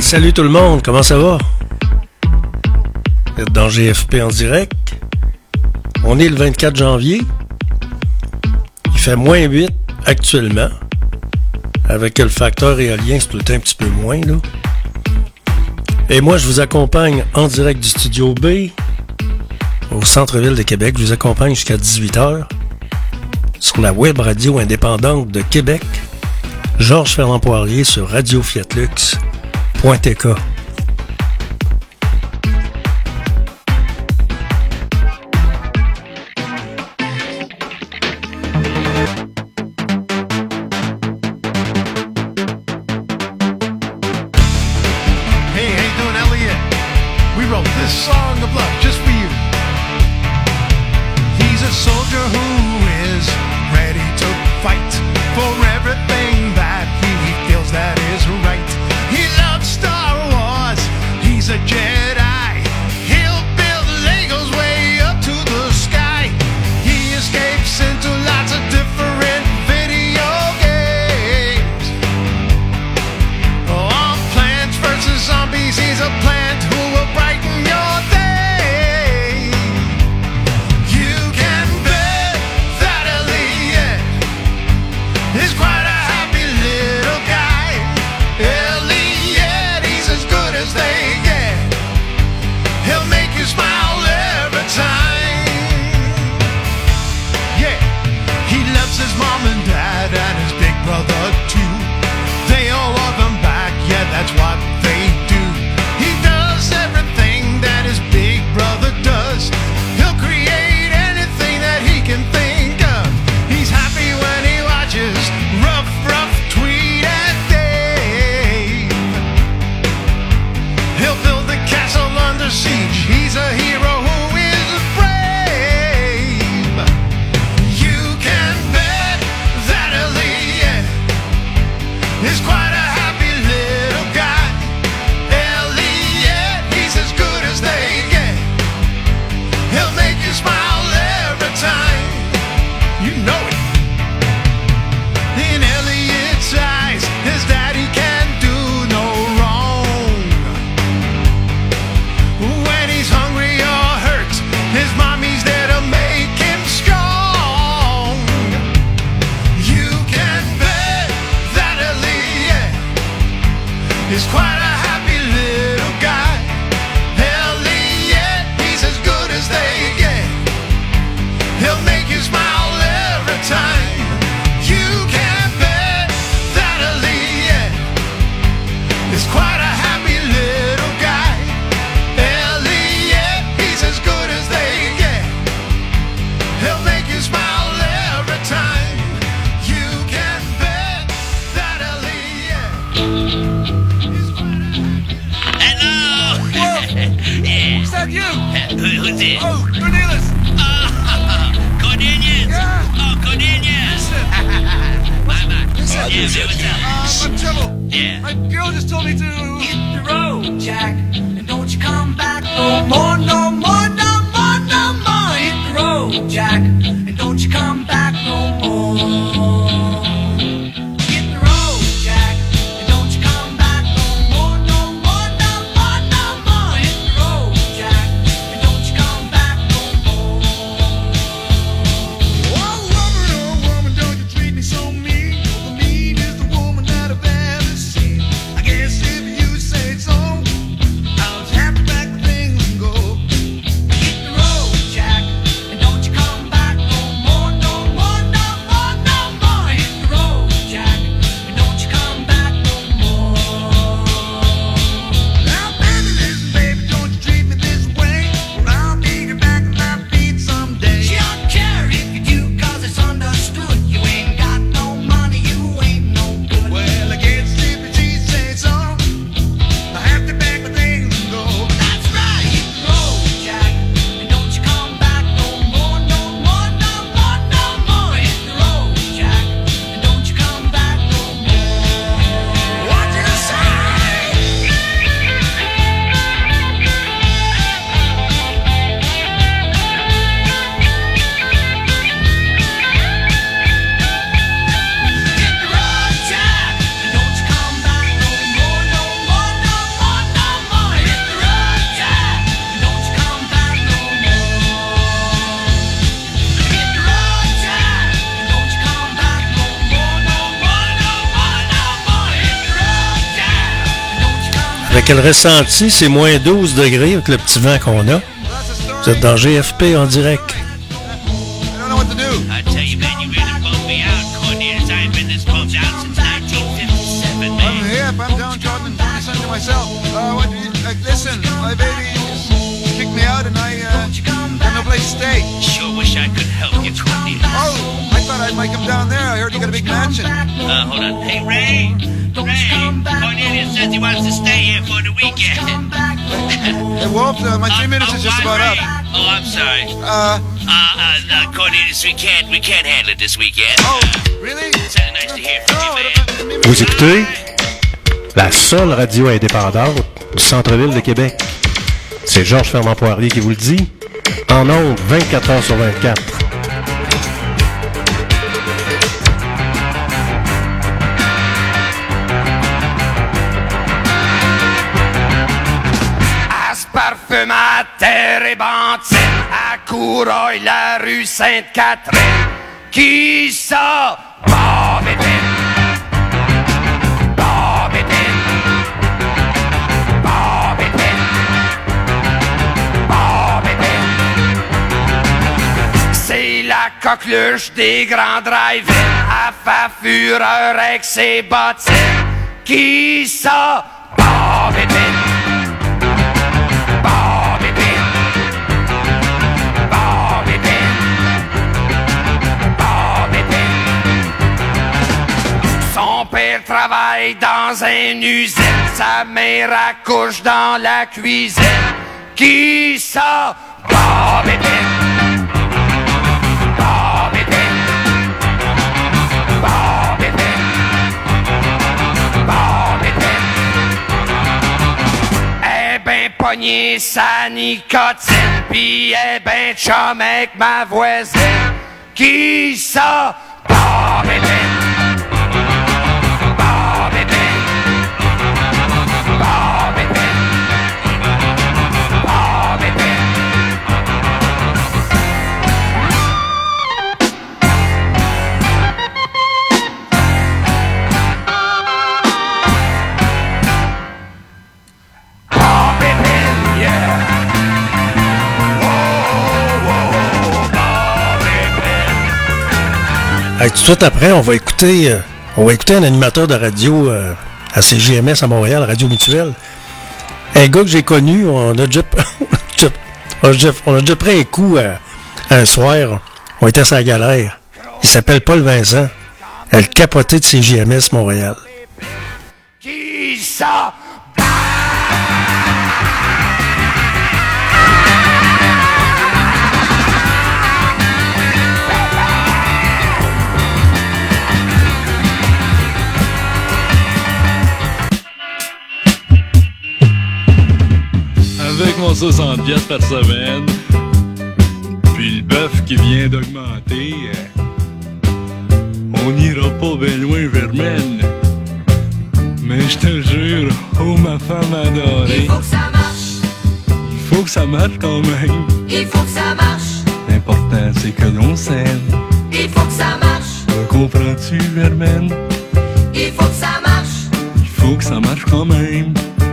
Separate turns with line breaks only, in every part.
Salut tout le monde, comment ça va? Vous êtes dans GFP en direct. On est le 24 janvier. Il fait moins 8 actuellement. Avec le facteur éolien, c'est tout le temps un petit peu moins, là. Et moi, je vous accompagne en direct du Studio B au centre-ville de Québec. Je vous accompagne jusqu'à 18h sur la web radio indépendante de Québec. Georges Ferland Poirier sur Radio-Fiatlux.tk. Avec le ressenti, c'est moins 12 degrés avec le petit vent qu'on a. Vous êtes dans GFP en direct.
I tell you, man, you really bummed me out, Cornelius. I ain't been this bummed out since 1957, man.
I'm hip, I'm downtrodden and doing something to myself. Listen, my baby kicked me out and I got no place to stay.
Sure wish I could help you, Cornelius.
Oh, I thought I might come down there. I heard you got a big mansion.
Hold on. Hey, Ray, Cornelius says he wants to stay here for the weekend.
Hey, Wolf, my 3 minutes is just about up.
Oh, I'm sorry. Cornelius, we can't handle it this weekend.
Oh, really?
It's nice to hear from you, man.
Vous écoutez la seule radio indépendante du centre-ville de Québec. C'est Georges Fernand-Poirier qui vous le dit. En ondes, 24 heures sur 24.
Parfume à terre et bantine, à Coureuil, la rue Sainte-Catherine. Qui ça? Bob Épine. Bob Épine. Bob Épine. Bob Épine. C'est la coqueluche des grands drive-in, à faire fureur avec ses bottines. Qui ça? Bob Épine. Son père travaille dans une usine, sa mère accouche dans la cuisine. Qui ça? Bob Épine. Bob Épine. Bob Épine. Bob Épine. Eh ben pogné sa nicotine, pis eh ben chum avec ma voisine. Qui ça? Bob Épine.
Hey, tout de suite après, on va écouter un animateur de radio à CJMS à Montréal, Radio Mutuelle. Un gars que j'ai connu, on a déjà pris un coup un soir. On était sur la galère. Il s'appelle Paul Vincent. Elle capotait de CJMS Montréal.
Qui ça?
Avec mon 60$ par semaine, puis le bœuf qui vient d'augmenter, on n'ira pas bien loin, Vermaine. Mais je te jure, oh ma femme adorée,
il faut que ça marche.
Il faut que ça marche quand même.
Il faut que ça marche.
L'important c'est que l'on s'aime.
Il faut que ça marche.
Me comprends-tu, Vermaine?
Il faut que ça marche.
Il faut que ça marche quand même.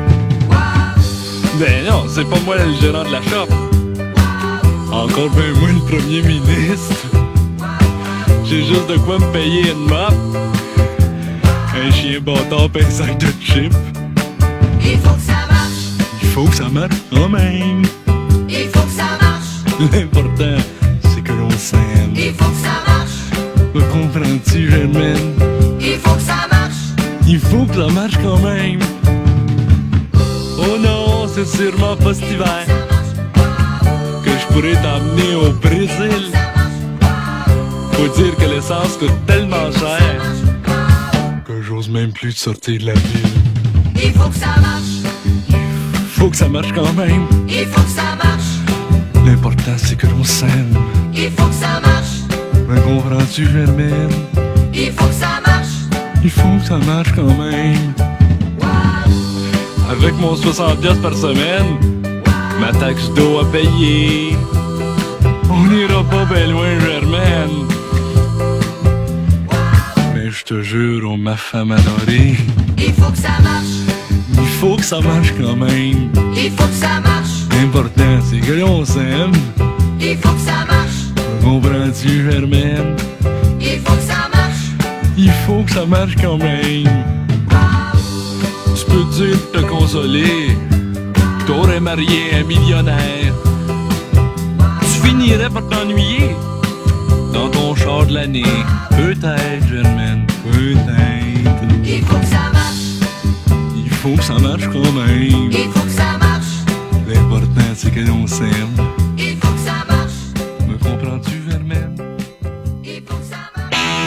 Ben non, c'est pas moi le gérant de la shop. Encore ben moi le premier ministre. J'ai juste de quoi me payer une mop, un chien bâtard pis un sac de chips.
Il faut que ça marche.
Il faut que ça marche quand même.
Il faut que ça marche.
L'important, c'est que l'on s'aime.
Il faut que ça marche.
Me comprends-tu, Germaine?
Il faut que ça marche.
Il faut que ça marche quand même. Oh non, c'est sûrement pas cet hiver que je pourrais t'emmener au Brésil. Faut dire que l'essence coûte tellement cher que j'ose même plus de sortir de la ville.
Il faut que ça marche.
Faut que ça marche quand même.
Il faut que ça marche.
L'important c'est que l'on s'aime.
Il faut que ça marche.
Me comprends-tu, Germaine?
Il faut que ça marche.
Il faut que ça marche quand même. Avec mon 60$ par semaine, ma taxe d'eau à payer, on n'ira pas bien loin, Germaine. Mais je te jure, oh ma femme adorée,
il faut que ça marche.
Il faut que ça marche quand même.
Il faut que ça marche.
L'important, c'est que l'on s'aime.
Il faut que ça marche.
Comprends-tu, Germaine?
Il faut que ça marche.
Il faut que ça marche quand même. Tu peux dire de te consoler, t'aurais marié un millionnaire. Tu finirais par t'ennuyer dans ton char de l'année. Peut-être, Germaine, peut-être.
Il faut que ça marche.
Il faut que ça marche quand même.
Il faut que ça marche.
L'important, c'est que l'on s'aime.
Il faut que ça marche.
Me comprends-tu, Germaine?
Il faut que ça marche.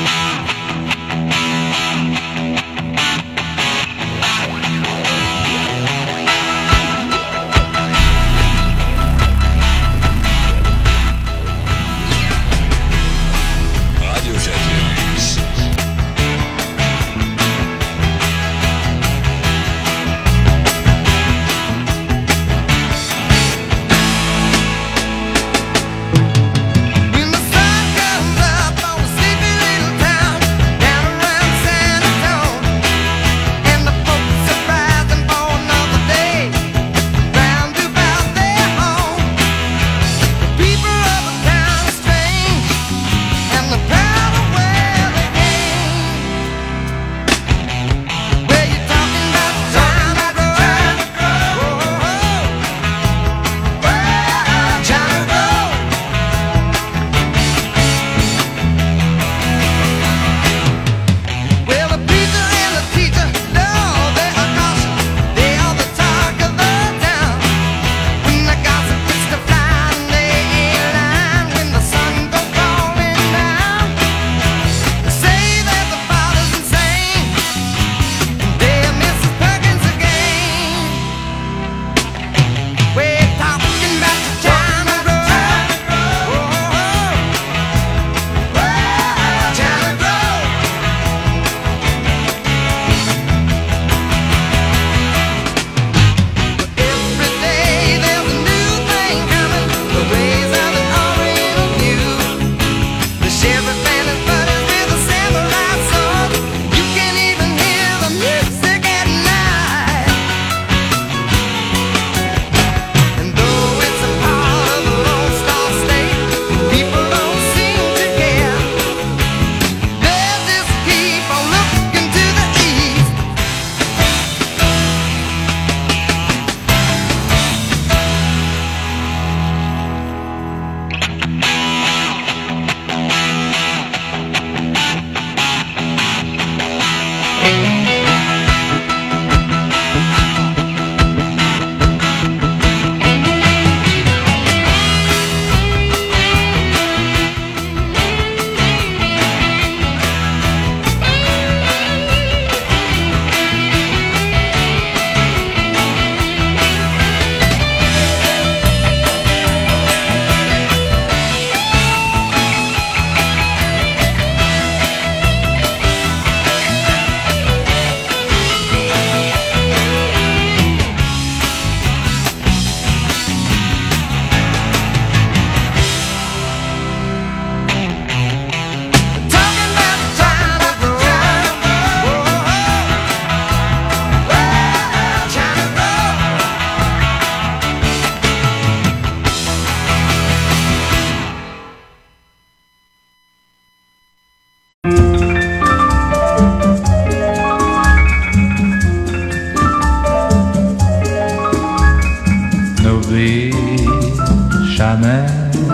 jamais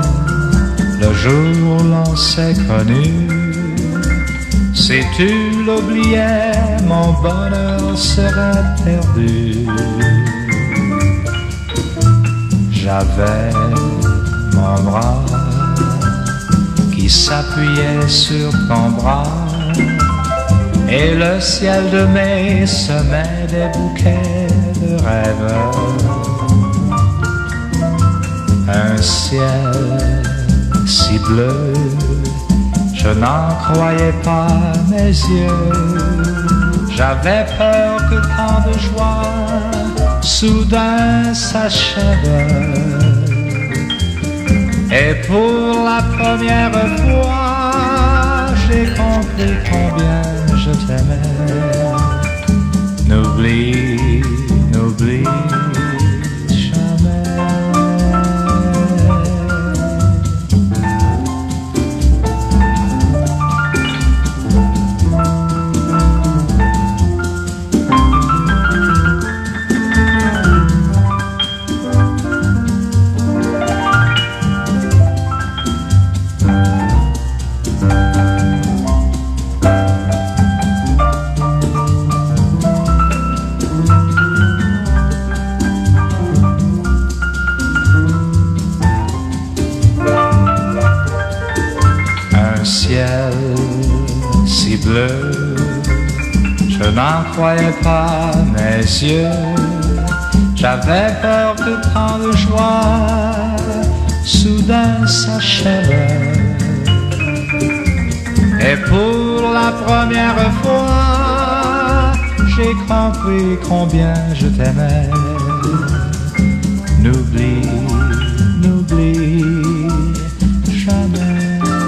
le jour où l'on s'est connu. Si tu l'oubliais, mon bonheur serait perdu. J'avais mon bras qui s'appuyait sur ton bras, et le ciel de mai semait des bouquets de rêves. Un ciel si bleu, je n'en croyais pas mes yeux. J'avais peur que tant de joie soudain s'achève. Et pour la première fois, j'ai compris combien je t'aimais. N'oublie bleu, je n'en croyais pas mes yeux. J'avais peur que quand le joie soudain s'achève. Et pour la première fois, j'ai compris combien je t'aimais. N'oublie, n'oublie jamais.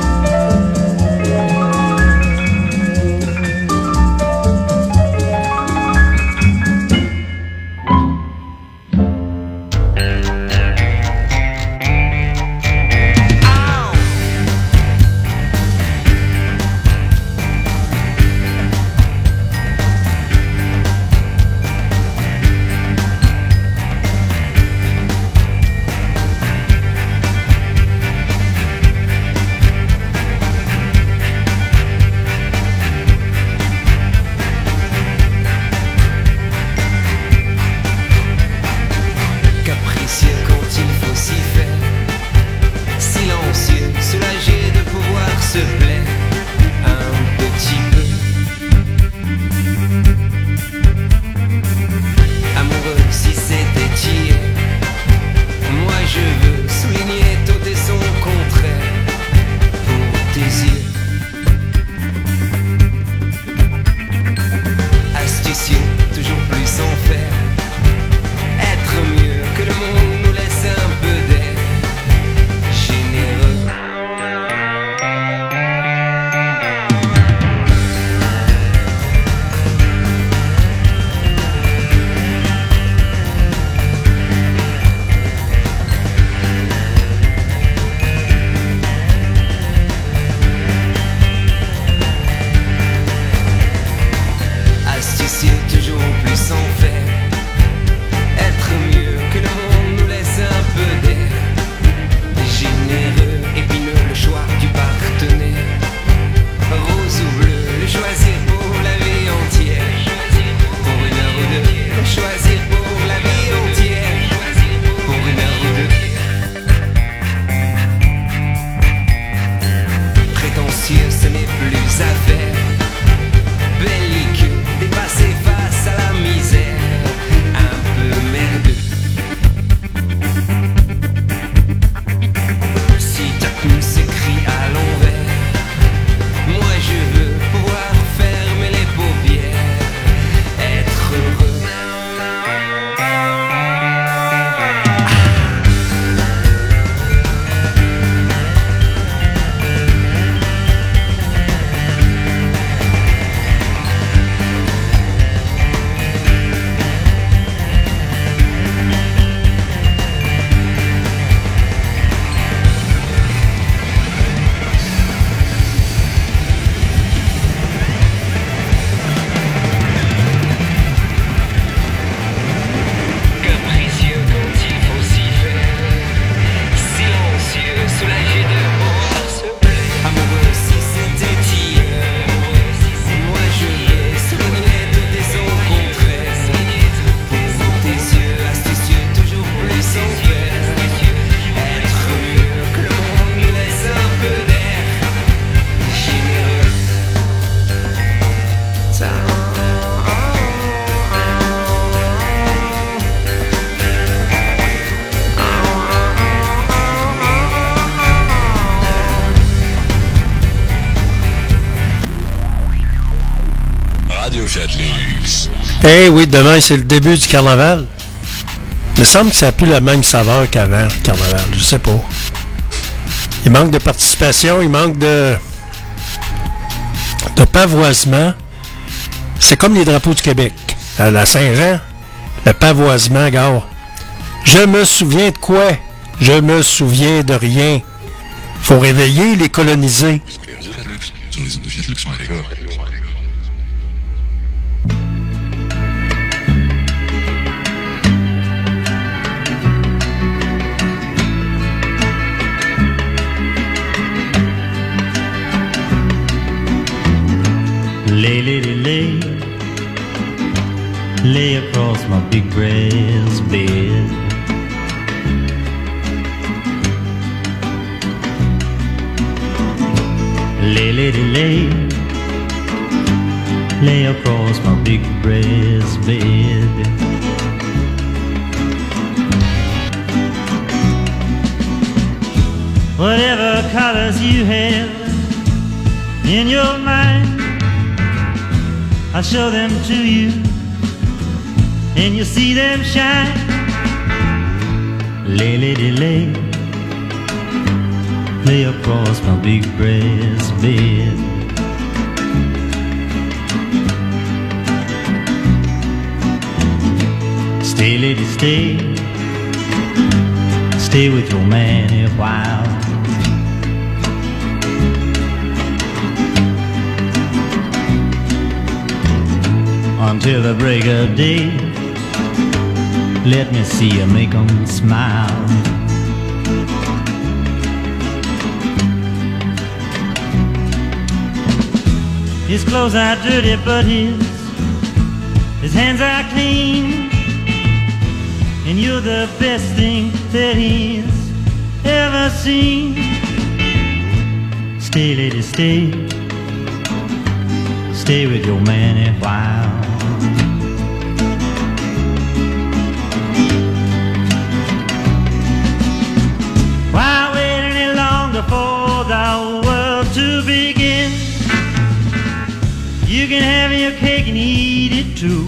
Eh oui, demain, c'est le début du carnaval. Il me semble que ça n'a plus la même saveur qu'avant, le carnaval. Je sais pas. Il manque de participation, il manque de pavoisement. C'est comme les drapeaux du Québec. À la Saint-Jean, le pavoisement, gars. Je me souviens de quoi? Je me souviens de rien. Faut réveiller les colonisés.
Lay across my big brass bed. Lay, lay across my big breast bed. Whatever colors you have in your mind, I'll show them to you, and you'll see them shine. Lay, lady, lay across my big breast bed. Stay, lady, stay with your man a while. Until the break of day, let me see you make 'em smile. His clothes are dirty, but his hands are clean, and you're the best thing that he's ever seen. Stay, lady, stay with your man a while. Why wait any longer for the world to begin? You can have your cake and eat it too.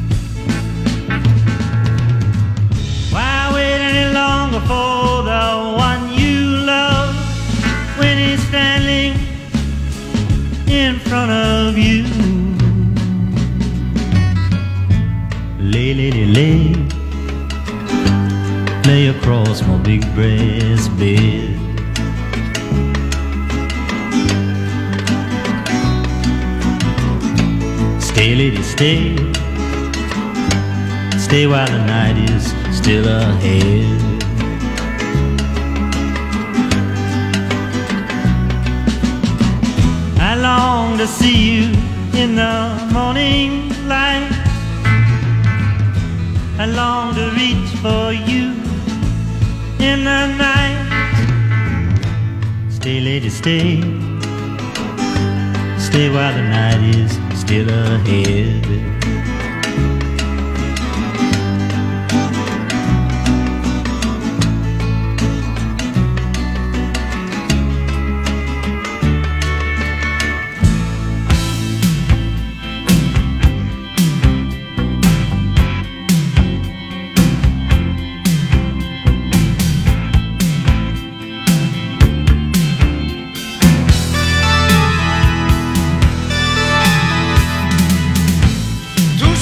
Why wait any longer for the one you love when he's standing in front of you? Lay, lady, lay across my big breast bed. Stay, lady, stay while the night is still ahead. I long to see you in the morning light. I long to reach for you in the night. Stay, lady, stay while the night is still ahead.
Tout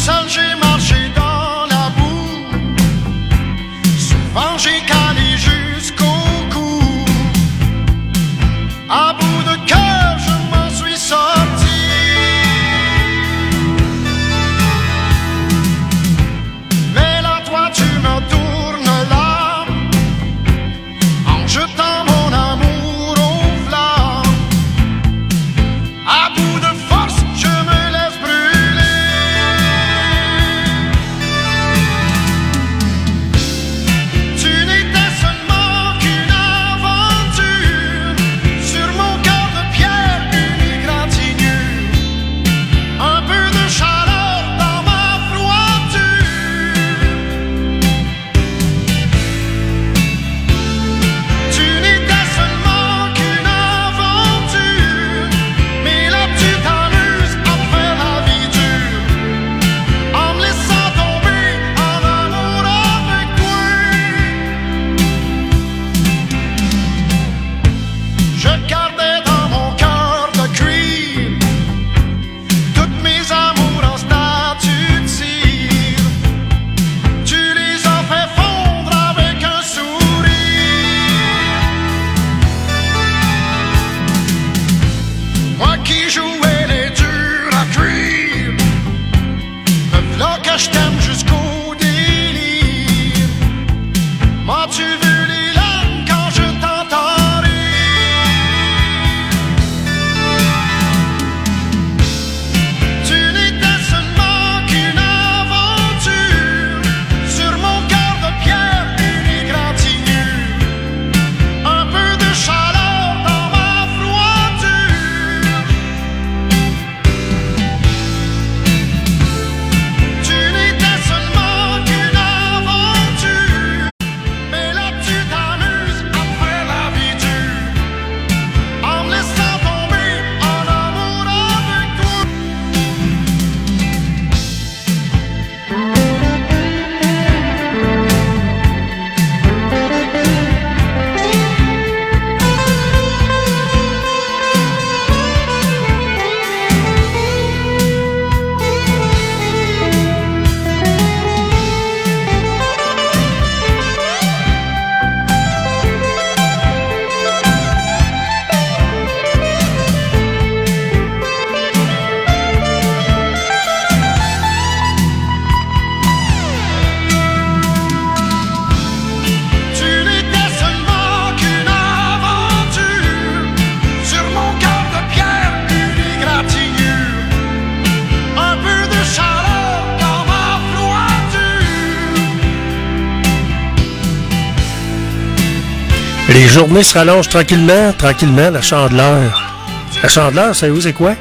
Les journées se rallongent tranquillement, la Chandeleur. La Chandeleur, savez-vous c'est quoi?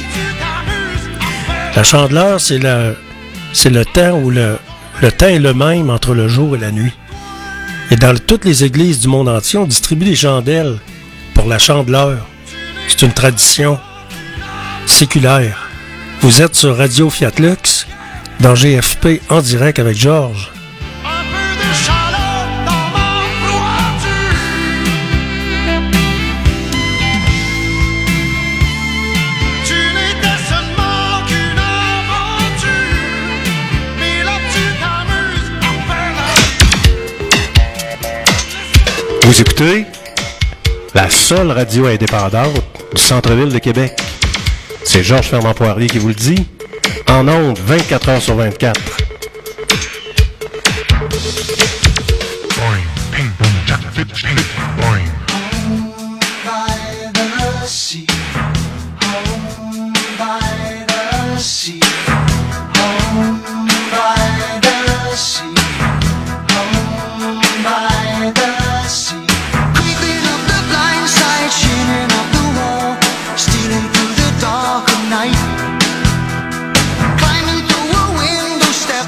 La Chandeleur, c'est le temps où le temps est le même entre le jour et la nuit. Et dans toutes les églises du monde entier, on distribue des chandelles pour la Chandeleur. C'est une tradition séculaire. Vous êtes sur Radio Fiat Lux, dans GFP en direct avec Georges.
Vous écoutez la seule radio indépendante du centre-ville de Québec. C'est Georges Fernand-Poirier qui vous le dit, en ondes 24 heures sur 24.
Climbing through a window, step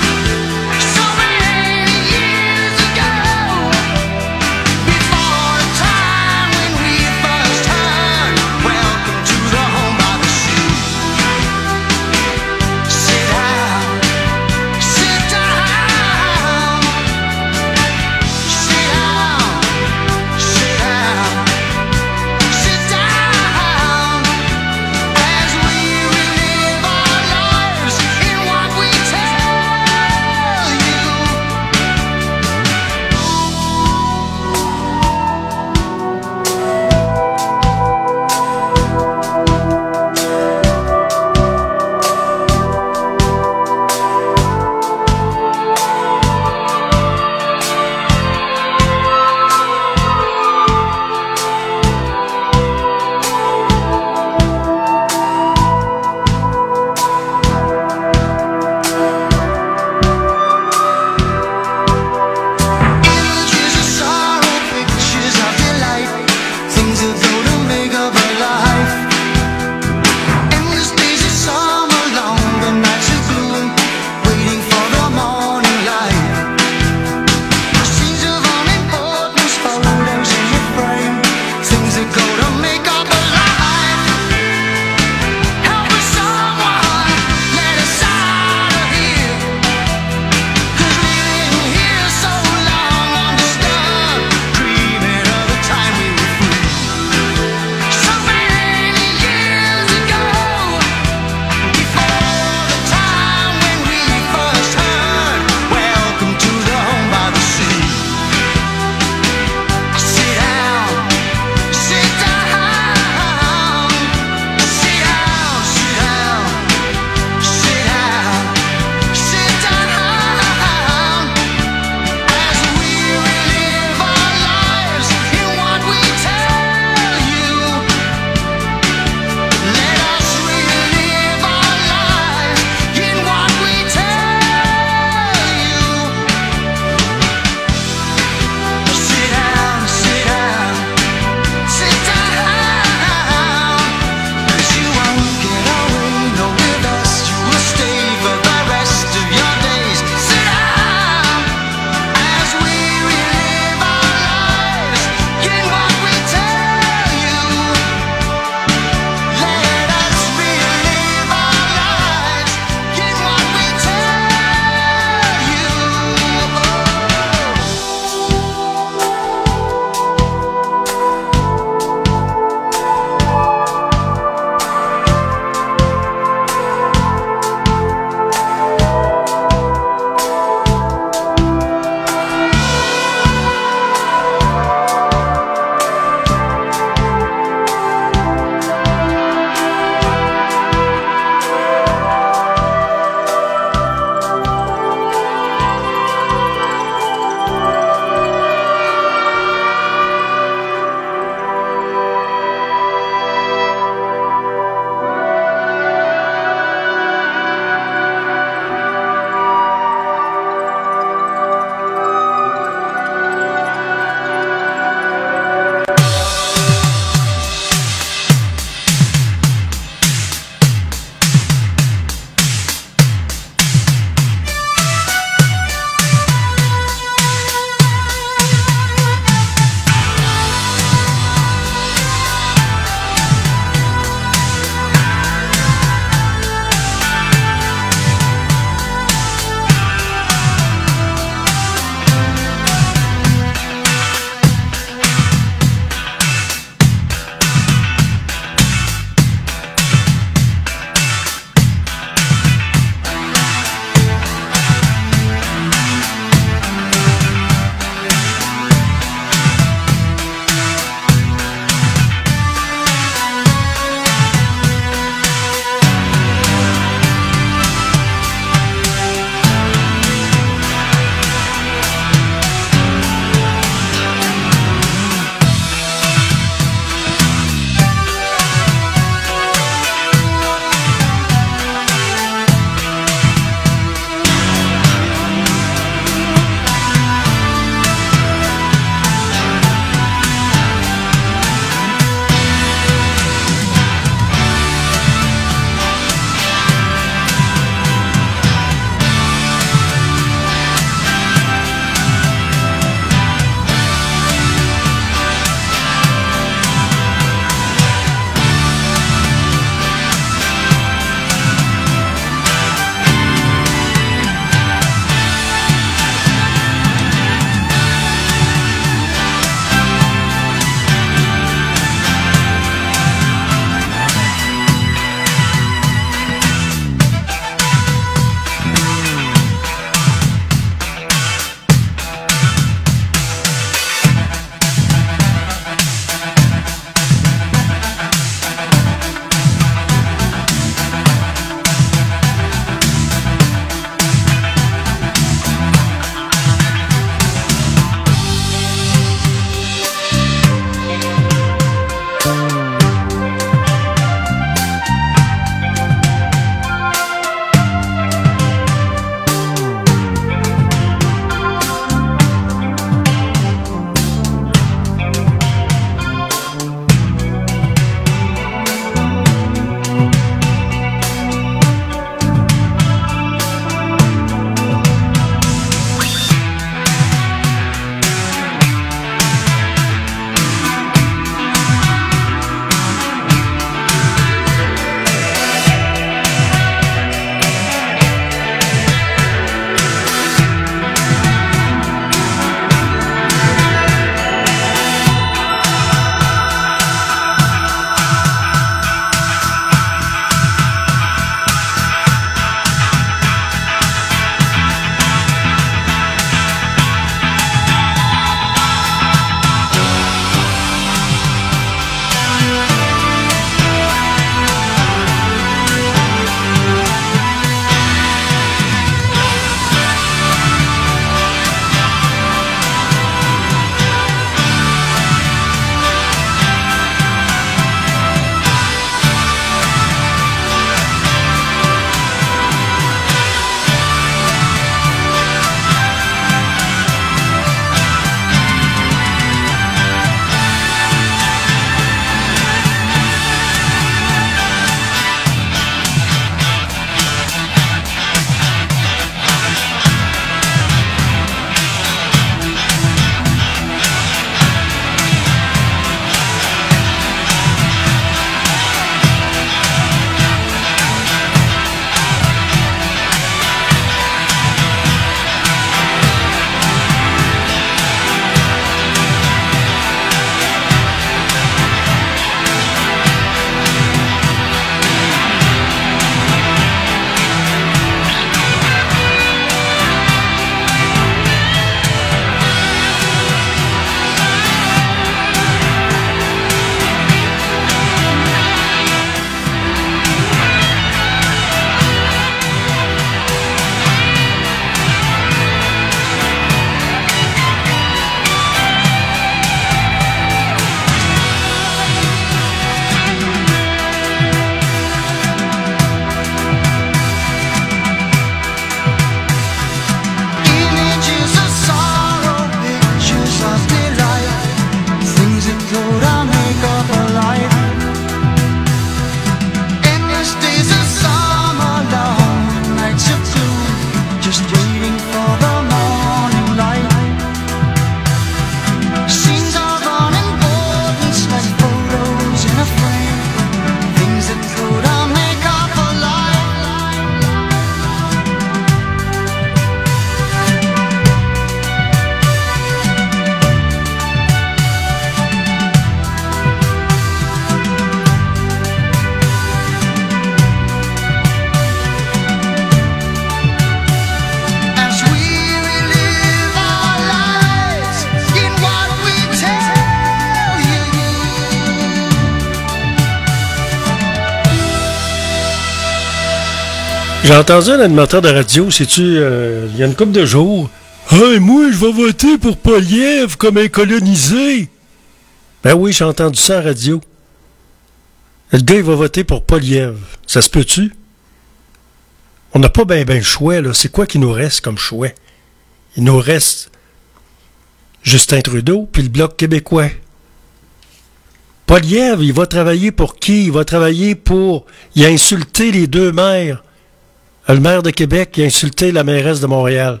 J'ai entendu un animateur de radio, sais-tu, il y a une couple de jours. « Hey, moi, je vais voter pour Poilievre comme un colonisé! » Ben oui, j'ai entendu ça à la radio. Le gars, il va voter pour Poilievre. Ça se peut-tu? On n'a pas ben le choix, là. C'est quoi qui nous reste comme choix? Il nous reste Justin Trudeau puis le Bloc québécois. Poilievre, il va travailler pour qui? Il va travailler pour... Il a insulté les deux maires. Le maire de Québec, il a insulté la mairesse de Montréal.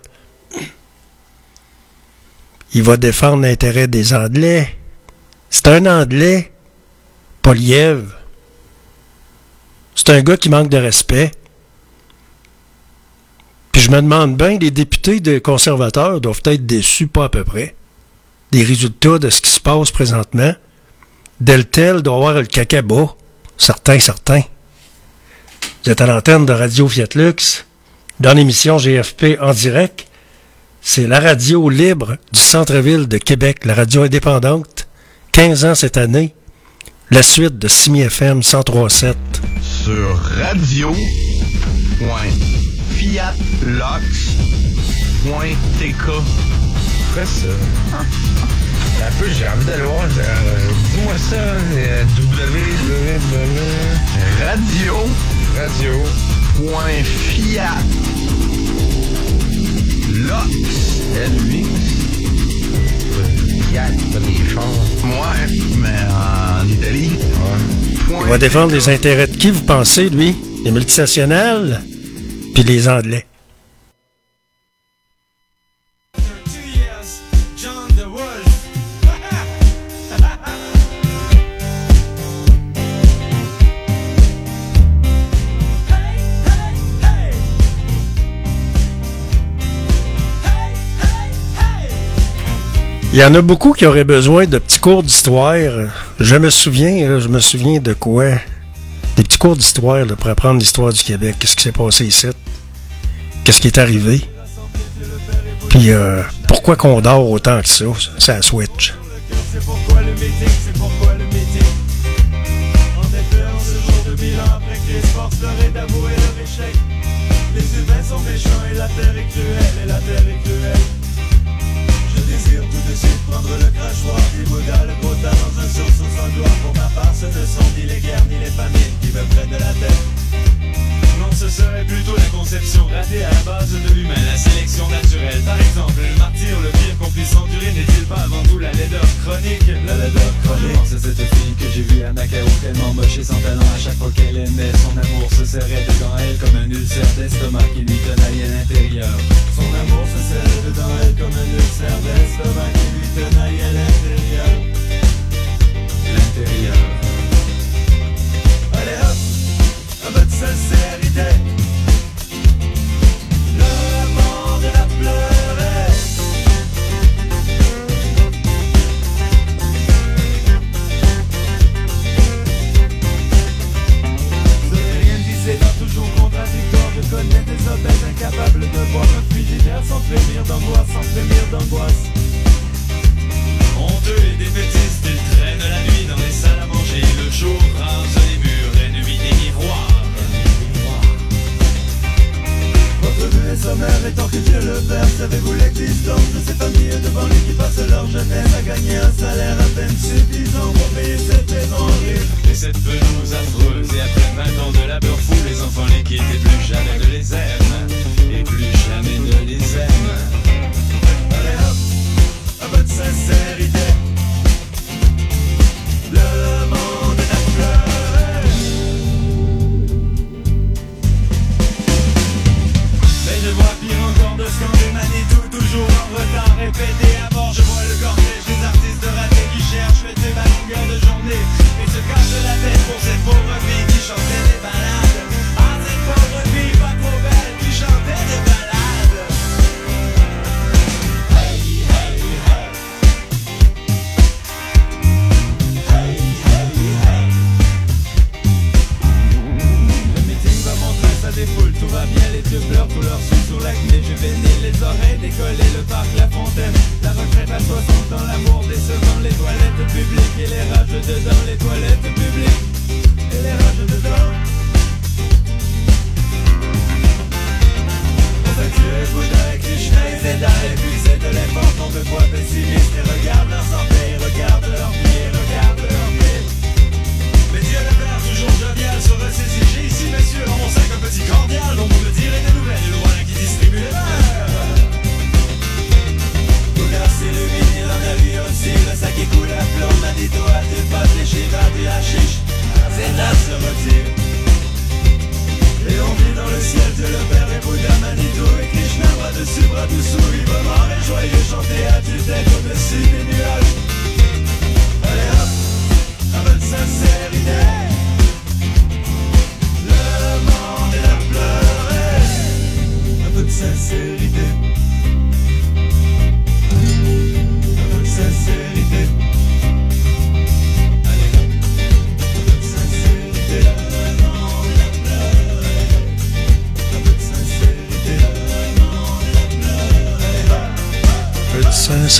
Il va défendre l'intérêt des Anglais. C'est un Anglais, Poilievre. C'est un gars qui manque de respect. Puis je me demande bien, les députés de conservateurs doivent être déçus, pas à peu près, des résultats de ce qui se passe présentement. Deltel doit avoir le caca bas. Certain. Vous êtes à l'antenne de Radio Fiat-Lux, dans l'émission GFP en direct. C'est la radio libre du centre-ville de Québec, la radio indépendante. 15 ans cette année. La suite de Simi FM 103.7.
Sur radio.fiatlox.tk.
Quoi ça? Un peu, j'ai envie d'aller voir. Dis-moi ça. Fiat, pas des chars.
Ouais, mais en Italie.
Il va défendre les intérêts de qui, vous pensez, lui? Les multinationales, puis les Anglais. Il y en a beaucoup qui auraient besoin de petits cours d'histoire. Je me souviens de quoi? Des petits cours d'histoire là, pour apprendre l'histoire du Québec. Qu'est-ce qui s'est passé ici? Qu'est-ce qui est arrivé? Puis pourquoi qu'on dort autant que ça? C'est la Switch.
C'est pourquoi le meeting, c'est pourquoi le meeting. En effet, en ce jour de bilan, après que les forces pleuraient d'avouer leur échec. Les humains sont méchants et la terre est cruelle, Je désire tout de suite prendre le crachoir des Bouddhas, le gros tas dans un sursaut sans gloire. Pour ma part, ce ne sont ni les guerres ni les famines qui me prennent de la tête. Non, ce serait plutôt la conception ratée à la base de l'humain, la sélection naturelle. Par exemple, le martyr, le pire qu'on puisse endurer, n'est-il pas avant tout la laideur chronique? La laideur chronique. C'est cette fille que j'ai vue à Macao, tellement moche et sans talent. À chaque fois qu'elle aimait, son amour se serrait dedans elle comme un ulcère d'estomac qui lui tenaille à l'intérieur. Son amour se serrait dedans elle comme un ulcère d'estomac qui lui tenaille à l'intérieur. L'intérieur. Allez hop, un peu de sincérité. Le monde a pleuré. Ce n'est rien dit, c'est pas toujours contradictoire. Je connais des obèses incapables de voir un frigidaire sans frémir d'angoisse, Honteux et défaitistes, ils traînent la nuit dans les salles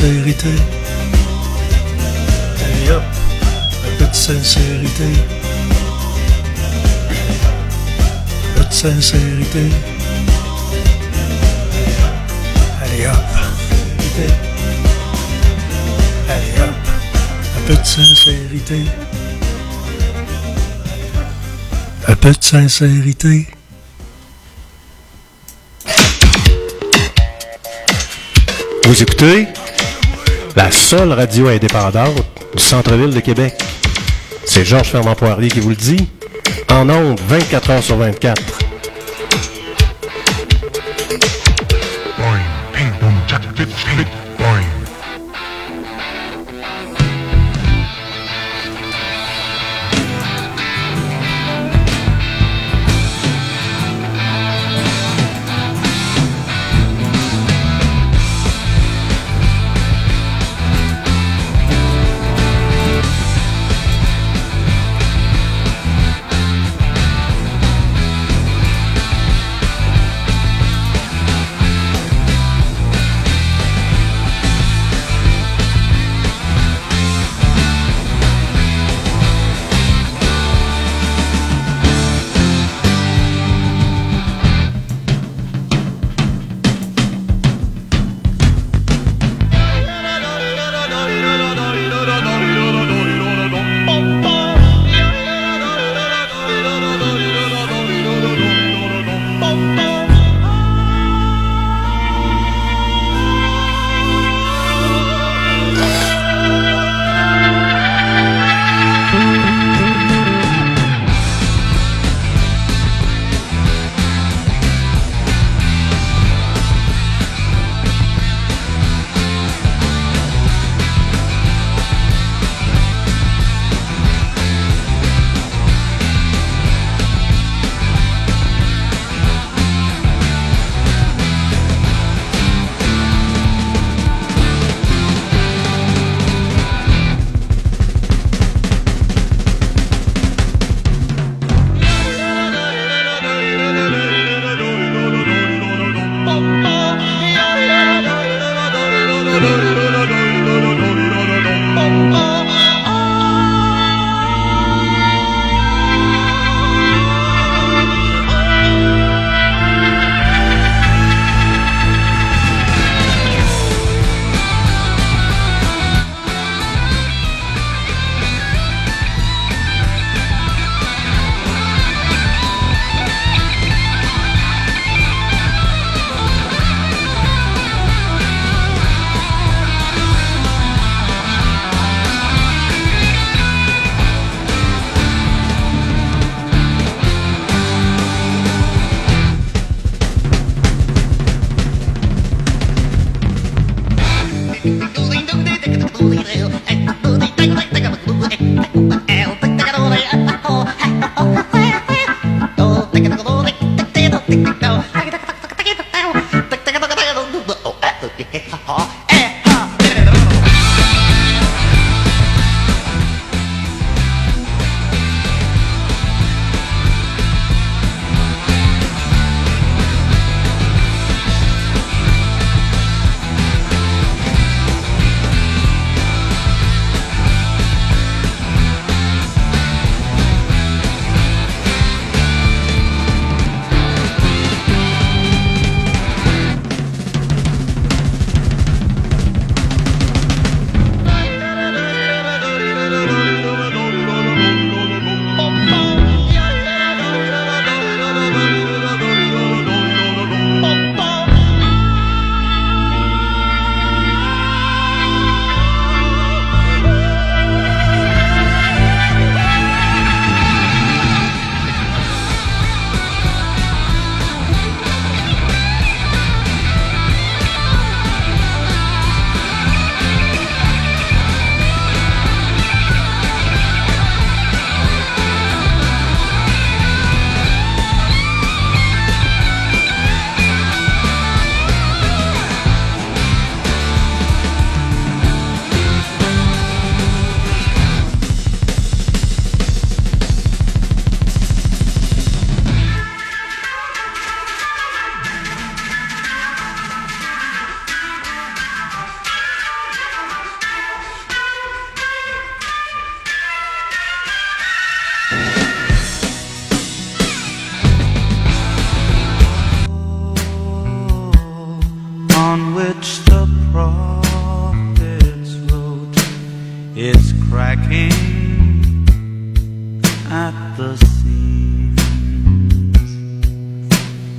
sincérité. Allez hop, un peu de sincérité. Un peu de sincérité. Allez hop, allez hop, un peu de sincérité. Un peu de sincérité.
Vous écoutez la seule radio indépendante du centre-ville de Québec. C'est Georges Fernand-Poirier qui vous le dit. En ondes, 24 heures sur 24.
Boing, ping, boom, jack, fit, boing.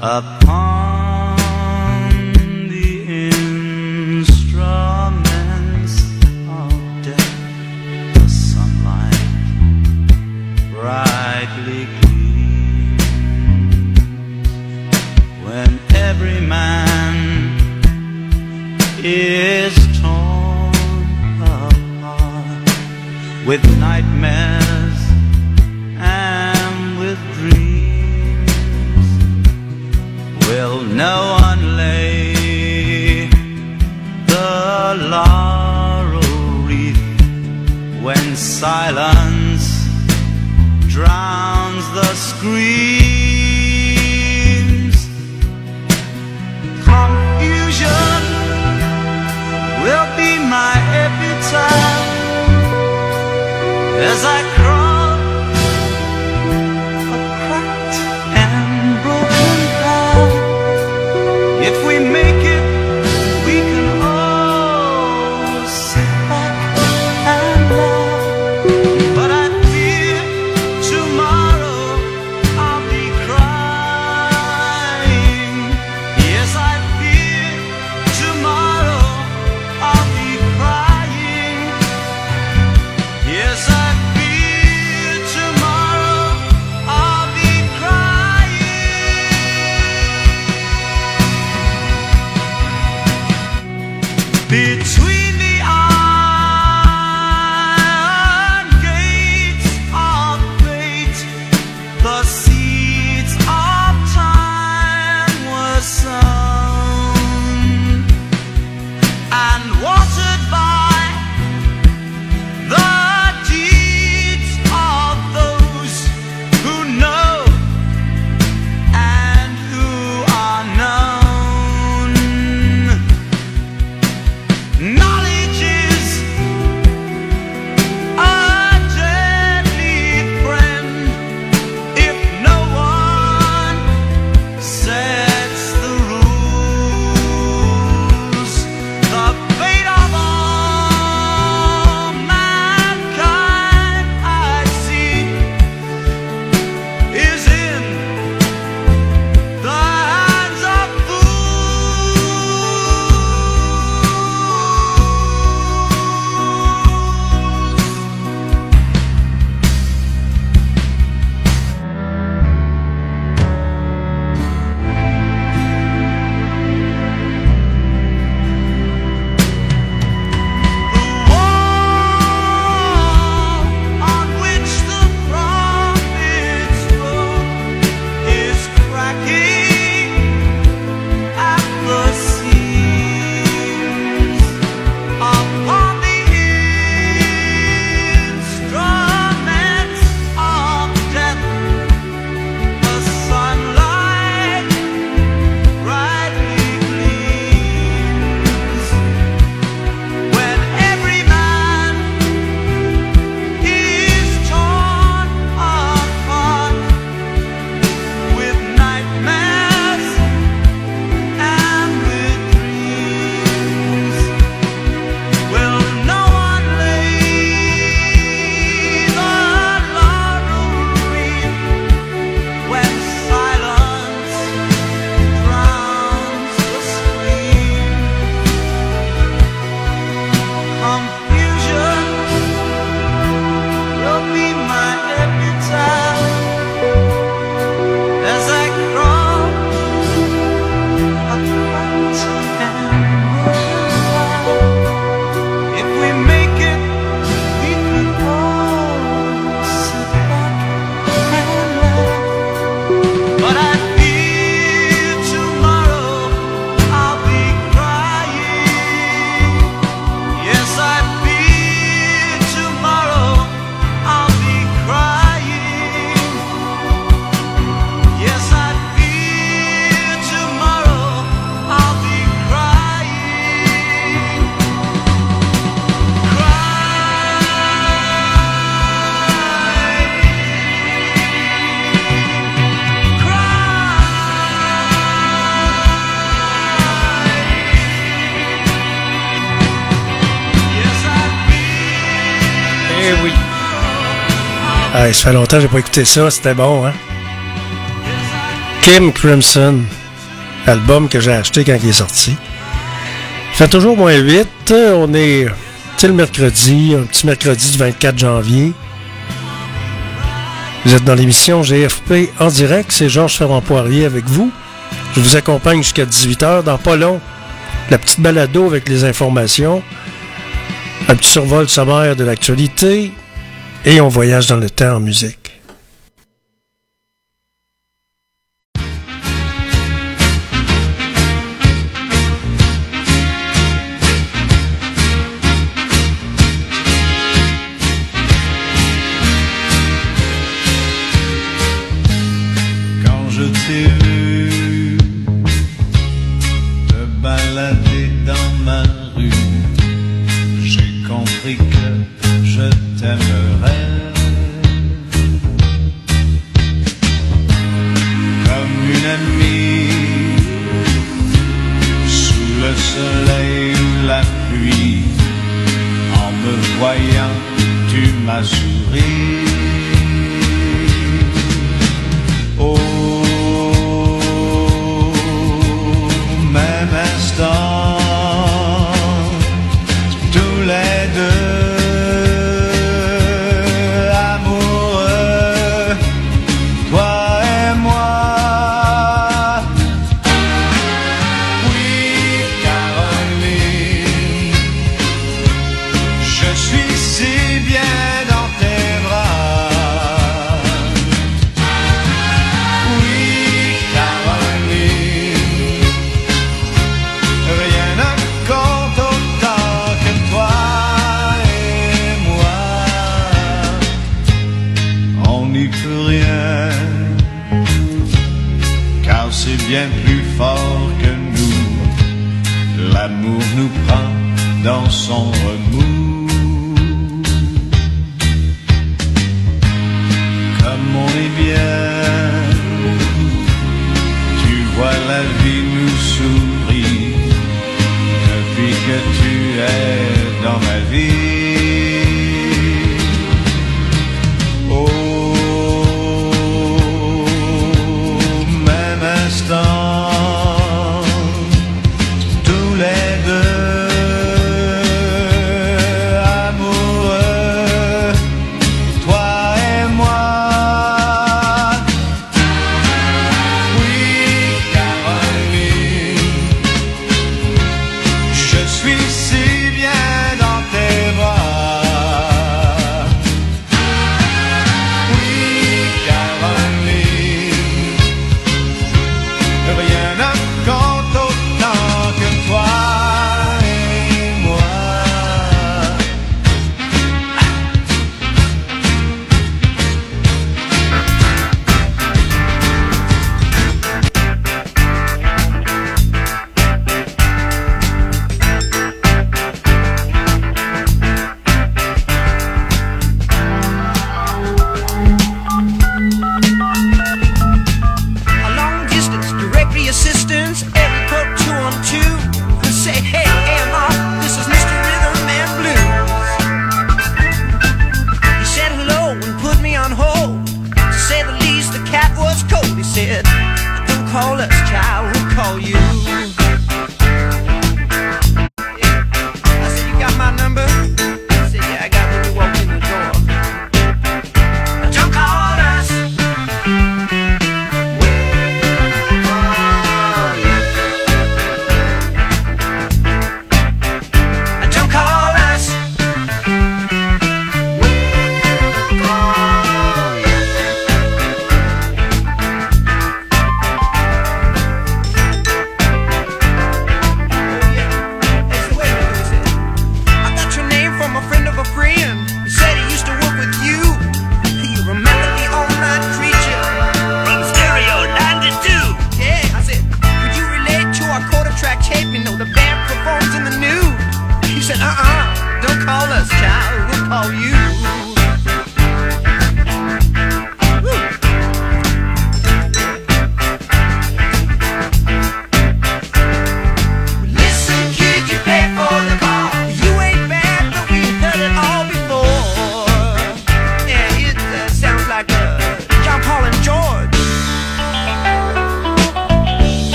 upon the instruments of death. The sunlight brightly gleams when every man is torn apart with nightmares and with dreams. Will no one lay the laurel wreath when silence drowns the screams? Confusion will be my epitaph as I crawl a cracked and broken path. If we make it, we can all sit back and laugh. But I fear tomorrow I'll be crying. Yes, I fear tomorrow I'll be crying. Yes, I fear tomorrow I'll be crying. Between the iron gates of fate, the seeds of time were sown and watered by the deeds of those who know and who are known. Knowledge is a deadly friend if no one sets the rules. The fate of all mankind, I see, is in the hands of on which the prophets wrote is cracking at the seams. Upon the instruments of death, the sunlight brightly gleams when every man is torn apart with nightmares and with dreams. Will no one lay the laurel wreath when silence drowns the scream? Confusion will be my epitaph as I crawl a cracked and broken path. If we make it, we can all sit back and laugh. But I fear tomorrow I'll be crying. Yes, I fear tomorrow I'll be crying. Yes, I fear tomorrow I'll be crying.
Eh oui. Ah, ça fait longtemps que j'ai pas écouté ça, c'était bon, hein? King Crimson, album que j'ai acheté quand il est sorti. Il fait toujours moins 8. On est le mercredi, un petit mercredi du 24 janvier. Vous êtes dans l'émission GFP en direct. C'est Georges Ferrand-Poirier avec vous. Je vous accompagne jusqu'à 18h. Dans pas long, la petite balado avec les informations. Un petit survol sommaire de l'actualité. Et on voyage dans le temps en musique.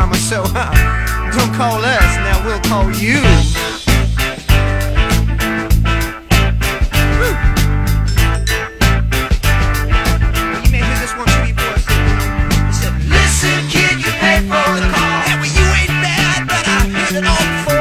mama, so don't call us, now we'll call you. Woo. You may hear this one too, boys. He said, listen, kid, you pay for the call. Yeah, well, you ain't bad, but I heard it all before.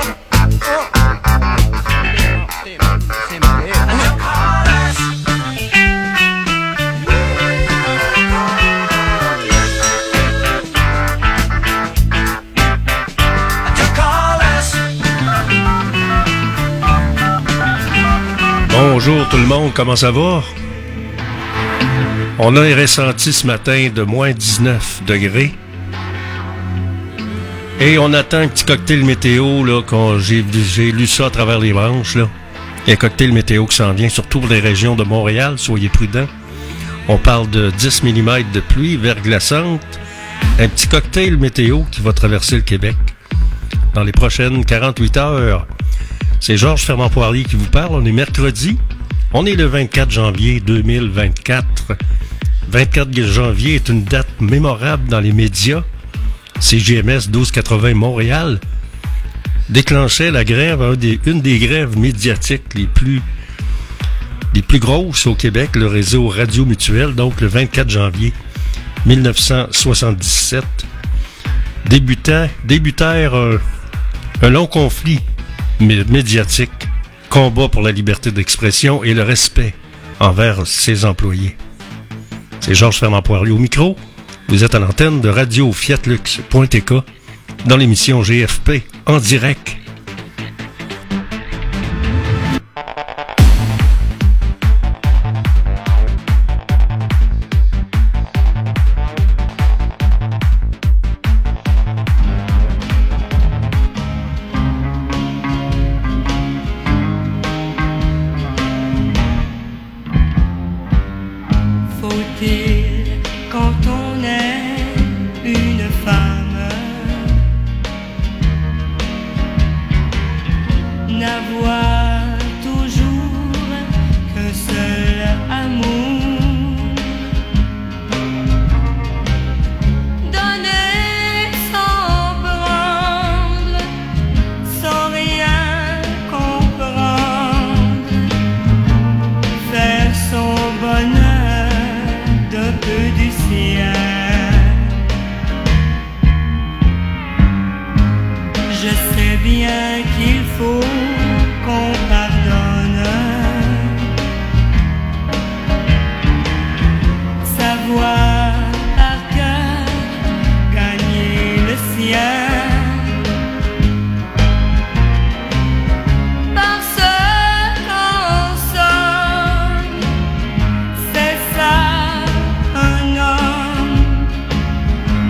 Bonjour tout le monde, comment ça va? On a un ressenti ce matin de moins 19 degrés. Et on attend un petit cocktail météo, là, quand j'ai lu ça à travers les branches, là. Il y a un cocktail météo qui s'en vient, surtout pour les régions de Montréal, soyez prudents. On parle de 10 mm de pluie verglaçante. Un petit cocktail météo qui va traverser le Québec dans les prochaines 48 heures. C'est Georges Fernand-Poirier qui vous parle. On est mercredi. On est le 24 janvier 2024. 24 janvier est une date mémorable dans les médias. CJMS 1280 Montréal déclenchait la grève, une des grèves médiatiques les plus grosses au Québec, le réseau Radio Mutuel, donc le 24 janvier 1977. Débutèrent un long conflit médiatique, combat pour la liberté d'expression et le respect envers ses employés. C'est Georges Fernand-Poirier au micro. Vous êtes à l'antenne de Radio Fiatlux.tk dans l'émission GFP en direct.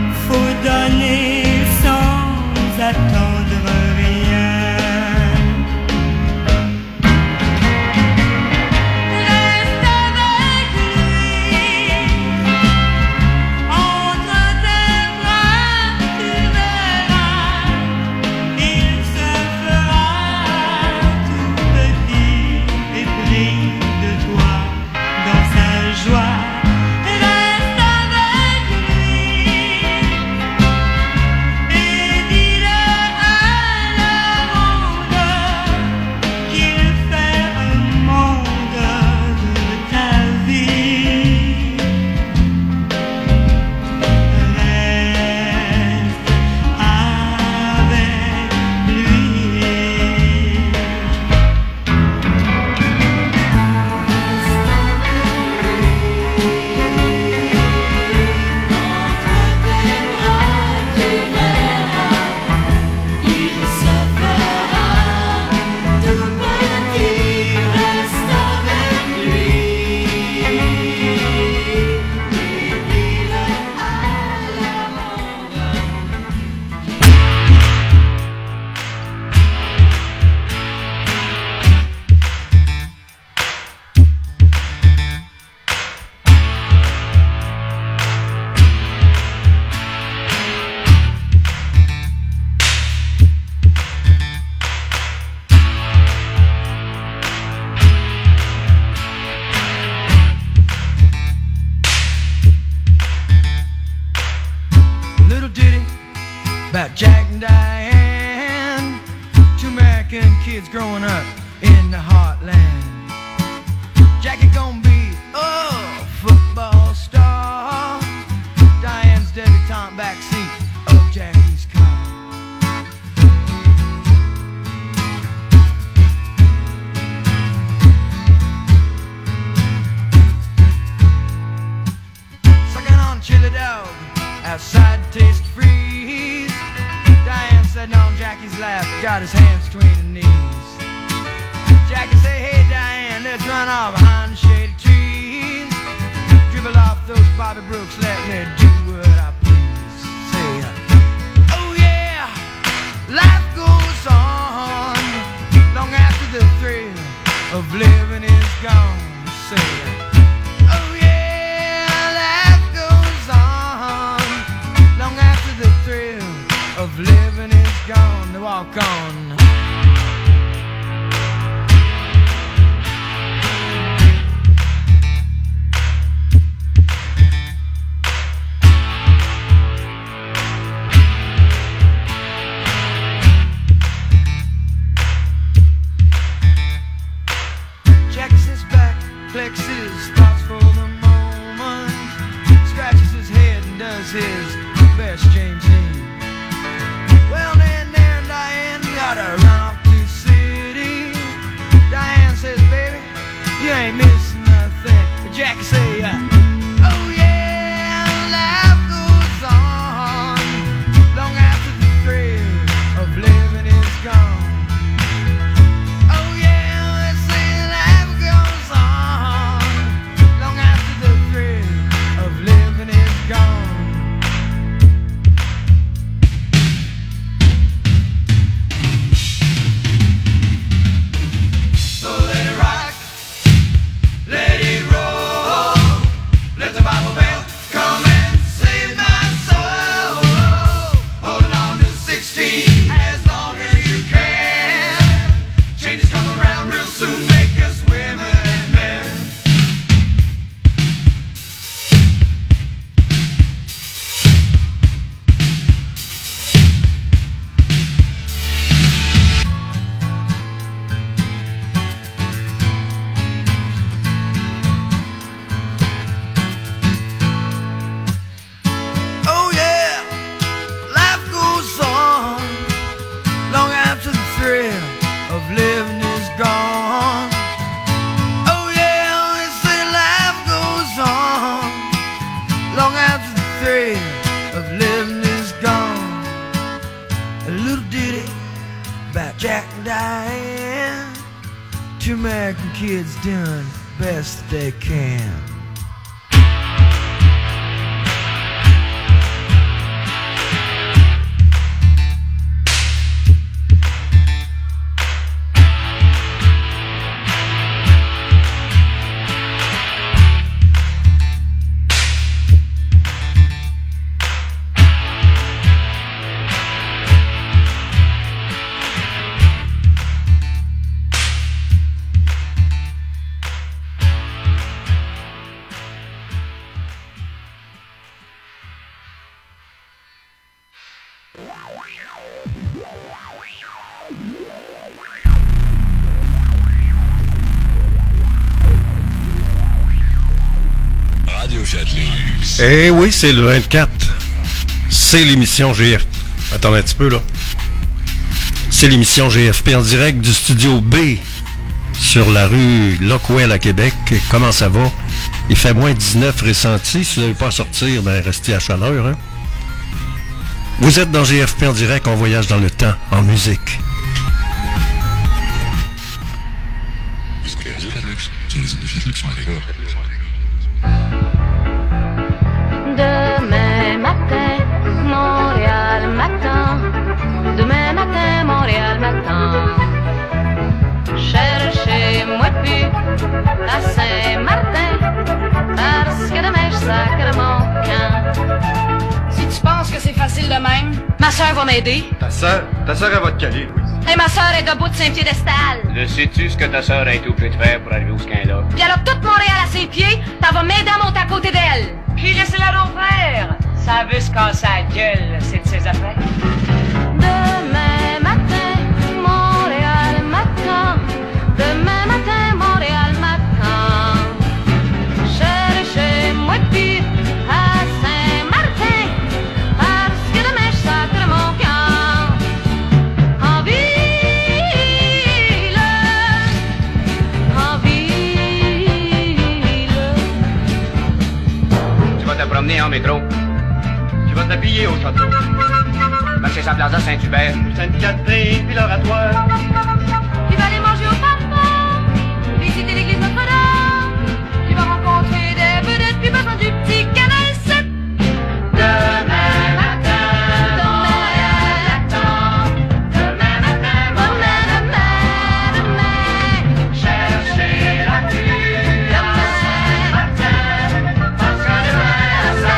Donner sans attendre rien.
about Jack and Diane, two American kids growing up in the heartland. Jackie gonna be a football star, Diane's debutante backseat of Jackie's car. Sucking on chili dog outside Taste Freeze, Diane sitting on Jackie's lap, got his hands between her knees. Jackie say, hey Diane, let's run off behind the shady trees, dribble off those Bobby Brooks, let me do what I please. Say, oh yeah, life goes on long after the thrill of living is gone. Say, oh yeah, life goes on long after the thrill of living is gone. To walk on. Flexes thoughts for the moment, scratches his head and does his best James Dean. Well then there Diane gotta run off to the city. Diane says, baby, you ain't missing nothing. Jackie say, oh yeah, life goes on long after the thrill of living is gone. American kids doing best they can.
Eh oui, c'est le 24. C'est l'émission GF. Attendez un petit peu, là. C'est l'émission GFP en direct du studio B sur la rue Lockwell à Québec. Comment ça va? Il fait moins 19 ressenti. Si vous n'avez pas à sortir, ben restez à chaleur. Hein? Vous êtes dans GFP en direct, on voyage dans le temps, en musique.
Demain matin, Montréal m'attend. Demain matin, Montréal m'attend. Cherchez-moi plus à Saint-Martin, parce que demain je sacre mon camp. Si tu penses que c'est facile de même, ma soeur va m'aider.
Ta soeur, elle va te caler, Louise.
Et ma soeur est debout de Saint-Piédestal.
Le sais-tu ce que ta soeur a été obligée de faire pour arriver où ce qu'elle est là?
Puis alors, toute Montréal à ses pieds, t'en vas m'aider à monter à côté d'elle. Puis laissez-la donc faire. Ça veut se casser la gueule, c'est de ses affaires.
en métro.
Tu vas t'habiller au château.
Marcher sa place à Saint-Hubert.
Sainte-Catherine, puis l'oratoire.
Tu vas aller manger au papa, visiter l'église Notre-Dame. Tu vas rencontrer des vedettes, puis besoin du petit canal 7. Demain matin, Montréal attend. Demain matin, demain. Chercher la pluie à Saint-Martin, parce que demain, ça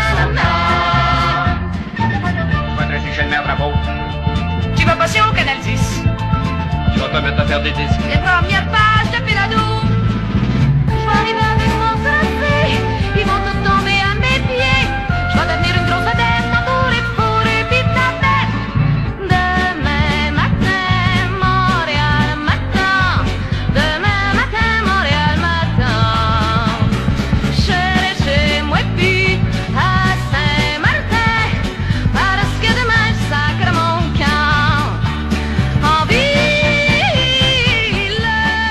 s'en
Tu vas te rester chez le maire Drapeau.
Tu vas passer au canal 10.
Tu vas te mettre à faire des disques.
Les premières pages de Péladeau. Je vais arriver avec mon tracé. Ils vont tous tomber à mes pieds. Je vais devenir une grosse vedette, entourée pour et puis tapette. Demain matin, Montréal m'attend. Demain matin, Montréal m'attend. Je serai chez moi puis à Saint-Martin, parce que demain je sacre mon camp. En ville,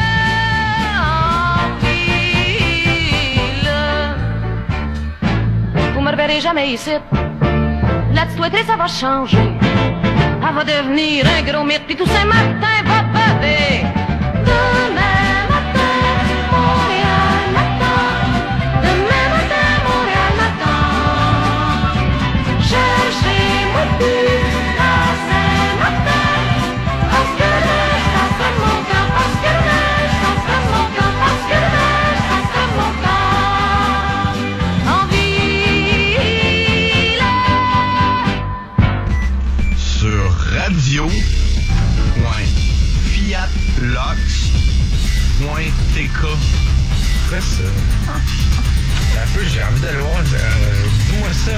vous me reverrez jamais ici. La petite ouettrée, ça va changer. Elle va devenir un gros mythe, puis tout Saint-Martin va baver. Demain matin, Montréal m'attend. Demain matin, Montréal m'attend. Cherchez-moi plus à Saint-Martin, parce que demain, ça sera mon camp. Parce que demain, ça sera mon camp. Parce que demain, ça sera mon camp. En ville.
Sur radio.fiatlox.tk.
Après ça. Un peu, j'ai envie d'aller voir. Dis-moi ça,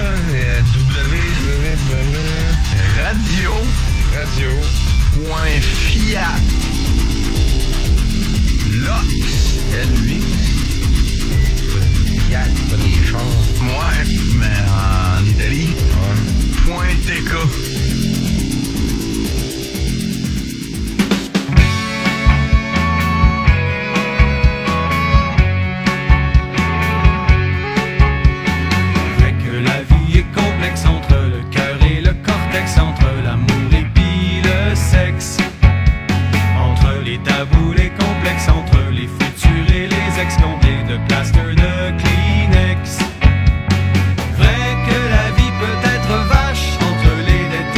Fiat, pas des chars. Ouais, mais en Italie. .tk.
La vie est complexe entre le cœur et le cortex, entre l'amour et puis le sexe, entre les tabous, les complexes, entre les futurs et les ex, comblés de plaster, de Kleenex. Vrai que la vie peut être vache, entre les dettes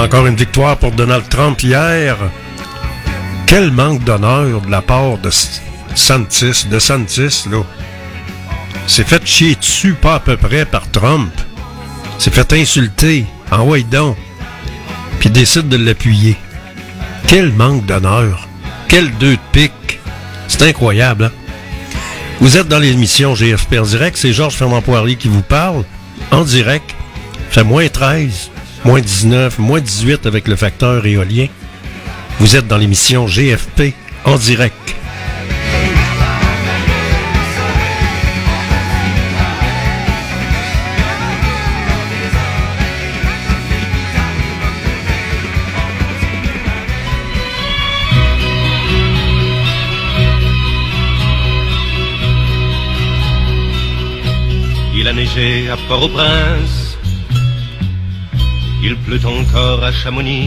Encore une victoire pour Donald Trump hier. Quel manque d'honneur de la part de DeSantis, là. C'est fait chier dessus, pas à peu près, par Trump. C'est fait insulter. Envoie donc. Puis décide de l'appuyer. Quel manque d'honneur. Quel 2 de pique. C'est incroyable, hein? Vous êtes dans l'émission GFP en direct. C'est Georges Fernand Poirier qui vous parle. En direct. Fait moins 13, moins 19, moins 18 avec le facteur éolien. Vous êtes dans l'émission GFP en direct.
Il a neigé à Port-au-Prince, il pleut encore à Chamonix.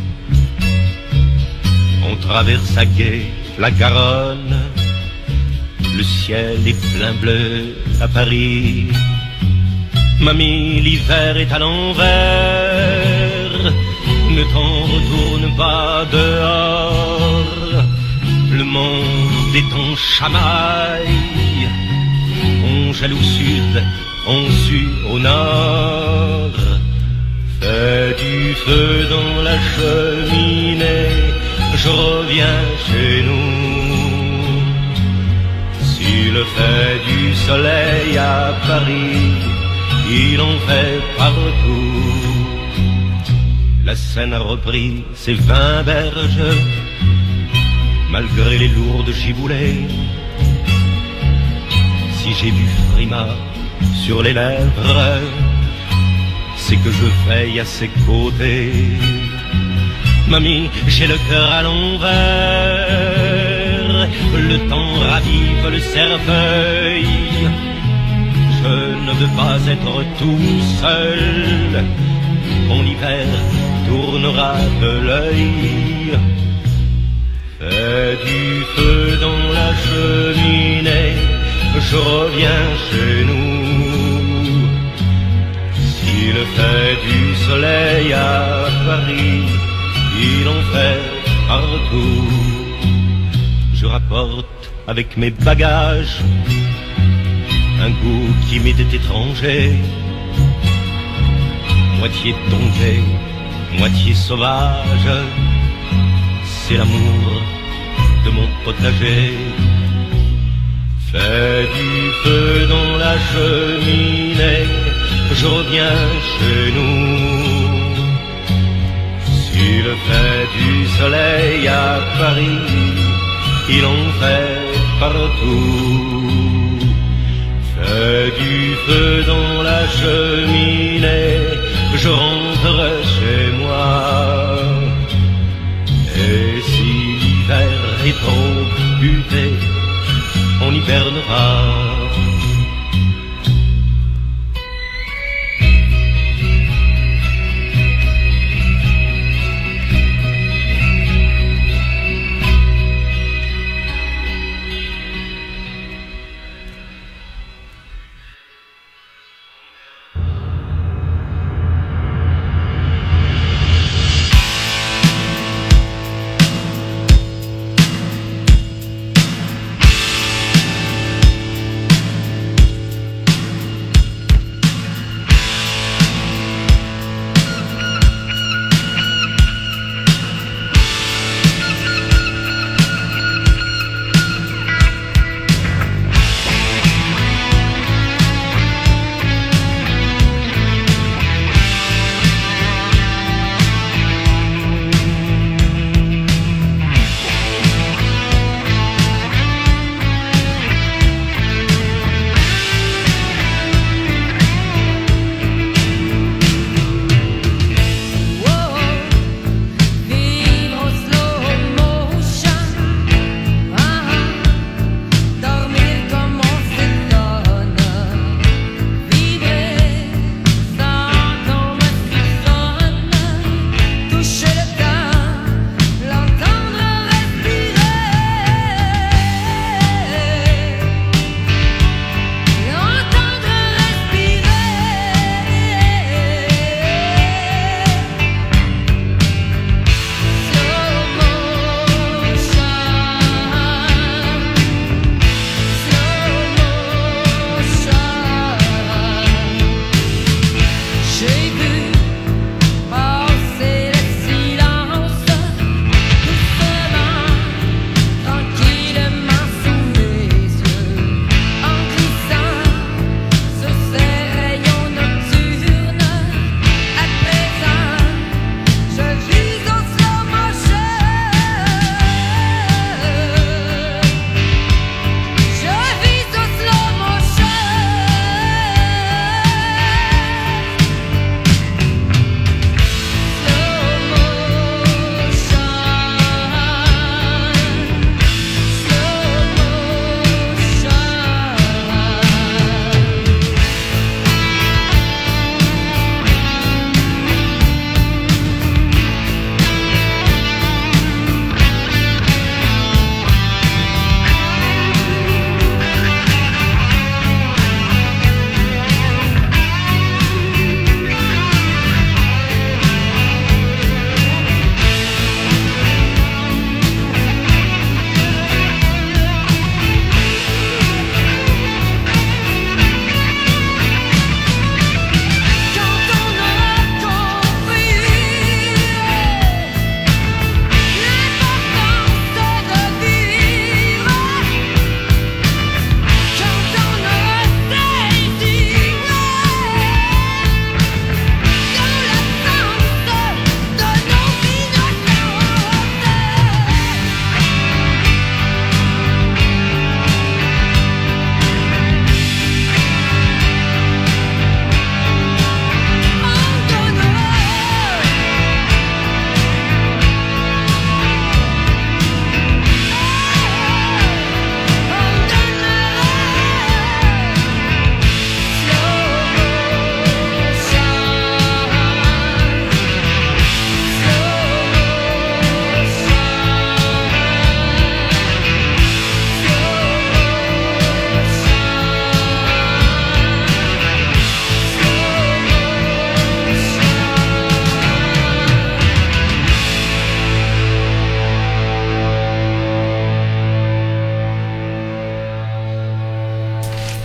On traverse à Gué la Garonne, le ciel est plein bleu à Paris. Mamie, l'hiver est à l'envers, ne t'en retourne pas dehors. Le monde est en chamaille, on gèle au sud, on sue au nord. Fais du feu dans la cheminée, je reviens chez nous. S'il fait du soleil à Paris, il en fait partout. La Seine a repris ses 20 berges, malgré les lourdes giboulées. Si j'ai bu Frima sur les lèvres, c'est que je veille à ses côtés. Mamie, j'ai le cœur à l'envers, le temps ravive le cercueil. Je ne veux pas être tout seul, mon hiver tournera de l'œil. Fais du feu dans la cheminée, je reviens chez nous. S'il fait du soleil à Paris, il en fait partout. Je rapporte avec mes bagages un goût qui m'était étranger, moitié tongé, moitié sauvage. C'est l'amour de mon potager. Fais du feu dans la cheminée, je reviens chez nous. S'il fait du soleil à Paris, il en fait partout. Fais du feu dans la cheminée, je rentre chez moi. Et si l'hiver est trop buté, on hibernera.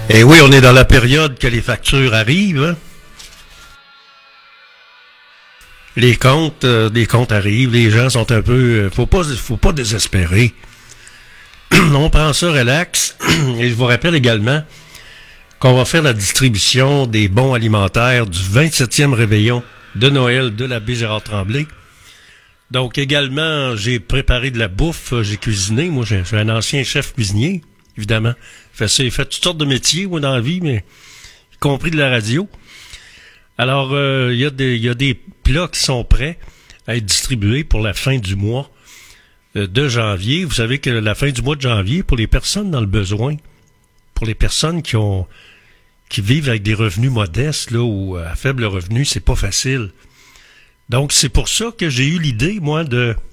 Et oui, on est dans la période que les factures arrivent. Hein? Les comptes arrivent, les gens sont un peu... Faut pas désespérer. On prend ça relax. Et je vous rappelle également qu'on va faire la distribution des bons alimentaires du 27e réveillon de Noël de l'abbé Gérard Tremblay. Donc également, j'ai préparé de la bouffe, j'ai cuisiné. Moi, je suis un ancien chef cuisinier, évidemment. J'ai fait toutes sortes de métiers, moi, dans la vie, mais y compris de la radio. Alors, il y a des plats qui sont prêts à être distribués pour la fin du mois de janvier. Vous savez que la fin du mois de janvier, pour les personnes dans le besoin, pour les personnes qui vivent avec des revenus modestes, là, ou à faible revenu, c'est pas facile. Donc, c'est pour ça que j'ai eu l'idée, moi,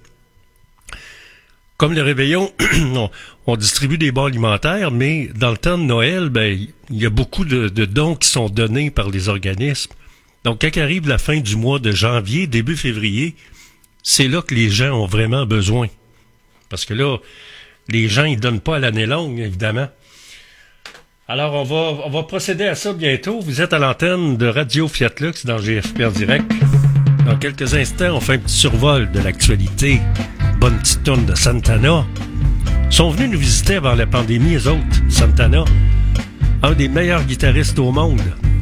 comme le réveillon, on distribue des bons alimentaires, mais dans le temps de Noël, il y a beaucoup de dons qui sont donnés par les organismes. Donc, quand arrive la fin du mois de janvier, début février, c'est là que les gens ont vraiment besoin. Parce que là, les gens, ils donnent pas à l'année longue, évidemment. Alors, on va procéder à ça bientôt. Vous êtes à l'antenne de Radio Fiat Lux dans GFP en direct. Dans quelques instants, on fait un petit survol de l'actualité. Bonne petite tourne de Santana. Ils sont venus nous visiter avant la pandémie, eux autres. Santana, un des meilleurs guitaristes au monde.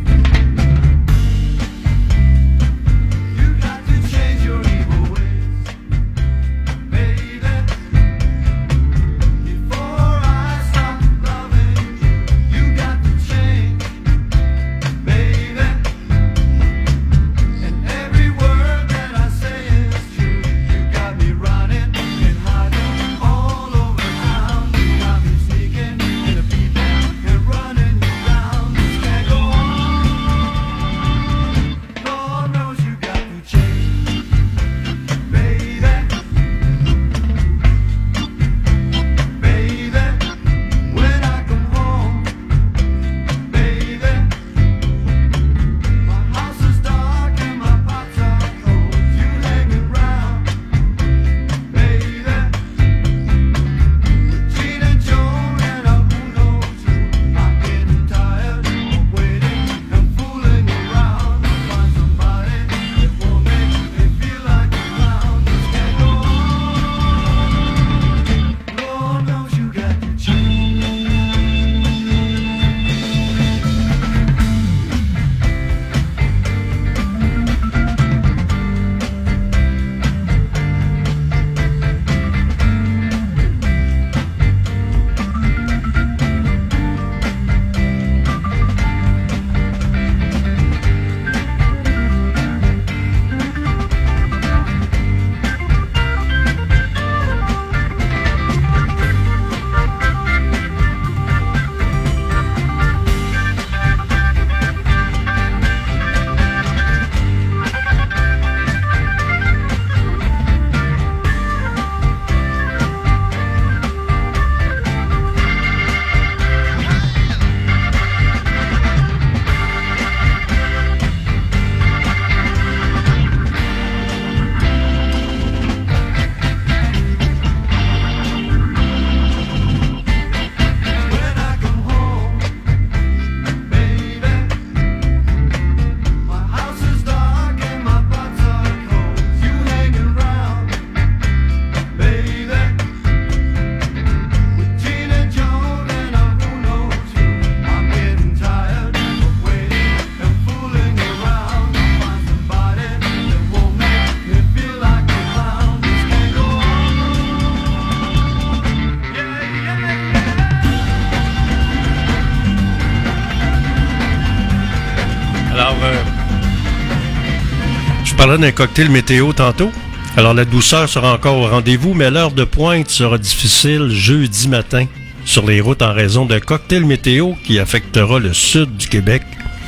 Je parlais d'un cocktail météo tantôt. Alors, la douceur sera encore au rendez-vous, mais l'heure de pointe sera difficile jeudi matin sur les routes en raison d'un cocktail météo qui affectera le sud du Québec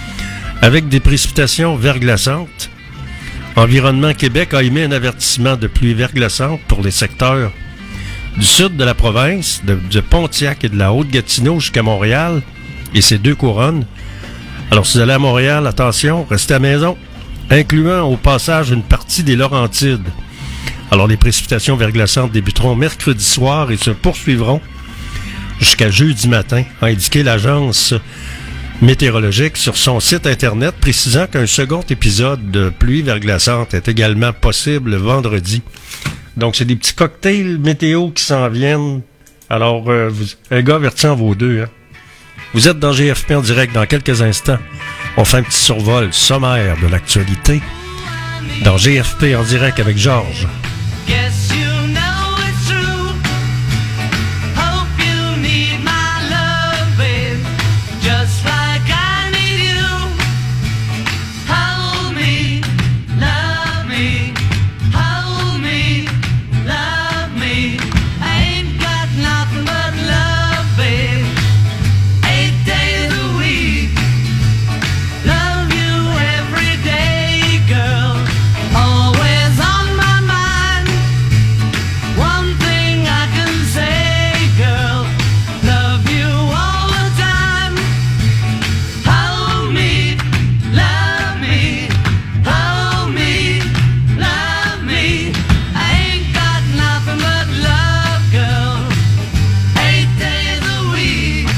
avec des précipitations verglaçantes. Environnement Québec a émis un avertissement de pluie verglaçante pour les secteurs du sud de la province, de Pontiac et de la Haute-Gatineau jusqu'à Montréal et ses deux couronnes. Alors, si vous allez à Montréal, attention, restez à la maison, incluant au passage une partie des Laurentides. Alors, les précipitations verglaçantes débuteront mercredi soir et se poursuivront jusqu'à jeudi matin, a indiqué l'Agence météorologique sur son site Internet, précisant qu'un second épisode de pluie verglaçante est également possible le vendredi. Donc, c'est des petits cocktails météo qui s'en viennent. Alors, un gars averti en vaut deux. Hein. Vous êtes dans GFP en direct dans quelques instants. On fait un petit survol sommaire de l'actualité dans GFP en direct avec Georges.
Guess you know it's true. Hope you need my love, babe, just like I need you. Hold me, love me, hold me, love me. I ain't got nothing but love, babe. 8 days a week. Love you every day, girl. Always on my mind. One thing I can say, girl, love you all the time. Hold me, love me, hold me, love me. I ain't got nothing but love, girl. 8 days a week,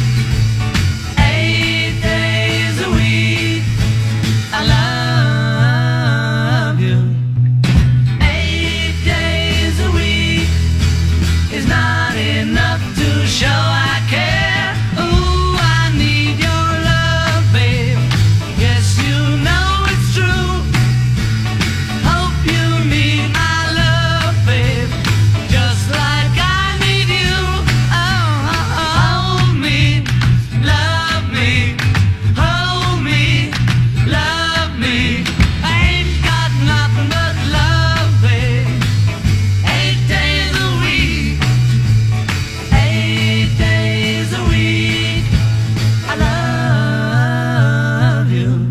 8 days a week. I love you. 8 days a week is not enough to show I care. Ooh, I need your love, babe. Yes, you know it's true. Hope you need my love, babe, just like I need you. Hold me, love me, hold me, love me. I ain't got nothing but love, babe. 8 days a week, 8 days a week. I love you.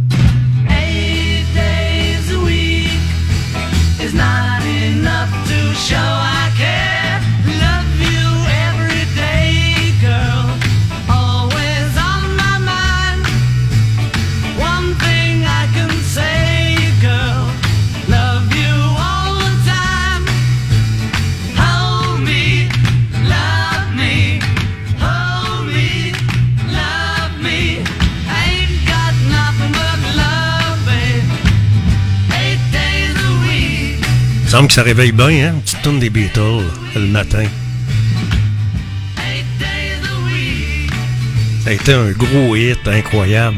8 days a week is not enough to show I care. Love you every day, girl. Always on my mind. One thing I can say, girl, love you all the time. Hold me, love me, hold me, love me. I ain't got nothing but love, babe. 8 days a week.
Il semble que ça réveille bien, hein? Une petite tourne des Beatles le matin. Ça a été un gros hit incroyable.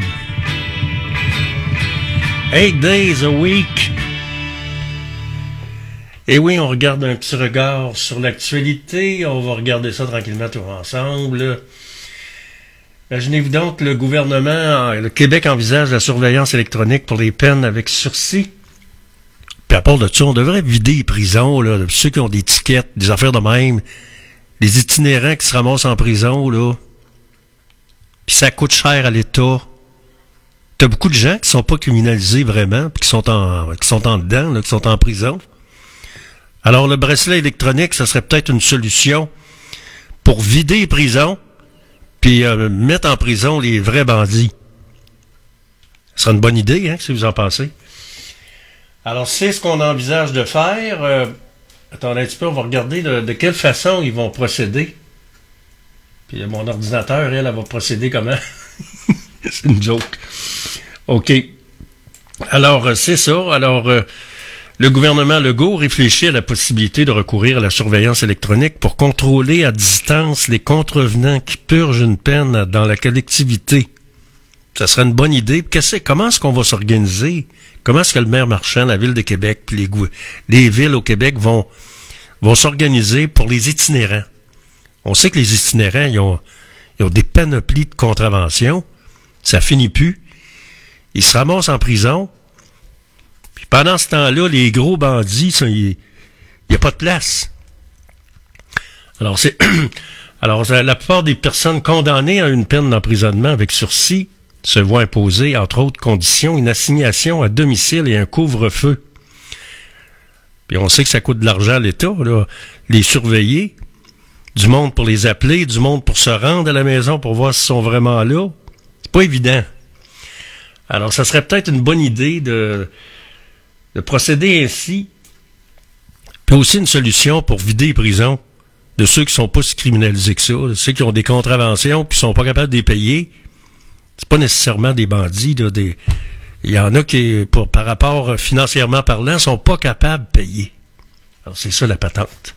8 days a week. Et oui, on regarde un petit regard sur l'actualité. On va regarder ça tranquillement tous ensemble. Imaginez-vous donc, le gouvernement, le Québec envisage la surveillance électronique pour les peines avec sursis. Puis à part de ça, on devrait vider les prisons, là, de ceux qui ont des tickets, des affaires de même, les itinérants qui se ramassent en prison, là. Puis ça coûte cher à l'État. T'as beaucoup de gens qui sont pas criminalisés vraiment, puis qui sont en dedans, là, qui sont en prison. Alors le bracelet électronique, ça serait peut-être une solution pour vider les prisons, puis mettre en prison les vrais bandits. Ce serait une bonne idée, hein, si vous en pensez. Alors, c'est ce qu'on envisage de faire. Attendez un petit peu, on va regarder de quelle façon ils vont procéder. Puis mon ordinateur, elle va procéder comment? C'est une joke. OK. Alors, c'est ça. Alors, le gouvernement Legault réfléchit à la possibilité de recourir à la surveillance électronique pour contrôler à distance les contrevenants qui purgent une peine dans la collectivité. Ça serait une bonne idée. Comment est-ce qu'on va s'organiser? Comment est-ce que le maire Marchand, la Ville de Québec, puis les villes au Québec vont s'organiser pour les itinérants? On sait que les itinérants, ils ont des panoplies de contraventions. Ça finit plus. Ils se ramassent en prison. Puis pendant ce temps-là, les gros bandits, il n'y a pas de place. Alors, la plupart des personnes condamnées à une peine d'emprisonnement avec sursis se voient imposer, entre autres conditions, une assignation à domicile et un couvre-feu. Puis on sait que ça coûte de l'argent à l'État, là, les surveiller, du monde pour les appeler, du monde pour se rendre à la maison pour voir s'ils sont vraiment là. C'est pas évident. Alors, ça serait peut-être une bonne idée de procéder ainsi. Puis aussi une solution pour vider les prisons de ceux qui sont pas si criminalisés que ça, de ceux qui ont des contraventions puis qui sont pas capables de les payer. C'est pas nécessairement des bandits, là, il y en a qui, par rapport financièrement parlant, sont pas capables de payer. Alors, c'est ça la patente.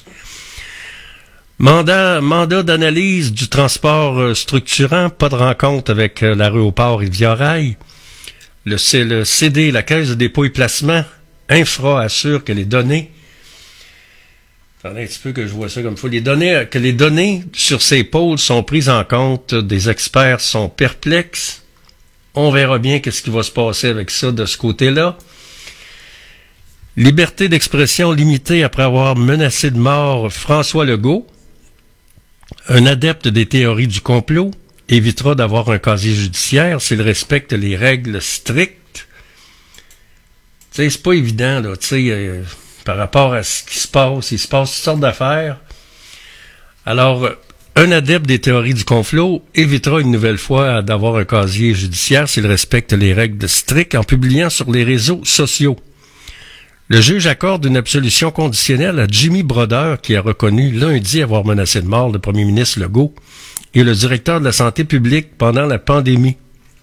Mandat d'analyse du transport structurant, pas de rencontre avec l'aéroport Rivière-Rail. Le CD, la Caisse de dépôt et placement, Infra assure que les données... Attendez un petit peu que je vois ça comme il faut. Que les données sur ces pôles sont prises en compte. Des experts sont perplexes. On verra bien qu'est-ce qui va se passer avec ça de ce côté-là. Liberté d'expression limitée après avoir menacé de mort François Legault. Un adepte des théories du complot évitera d'avoir un casier judiciaire s'il respecte les règles strictes. Tu sais, c'est pas évident, là, tu sais, par rapport à ce qui se passe. Il se passe toutes sortes d'affaires. Alors, un adepte des théories du complot évitera une nouvelle fois d'avoir un casier judiciaire s'il respecte les règles strictes en publiant sur les réseaux sociaux. Le juge accorde une absolution conditionnelle à Jimmy Brodeur, qui a reconnu lundi avoir menacé de mort le premier ministre Legault et le directeur de la santé publique pendant la pandémie.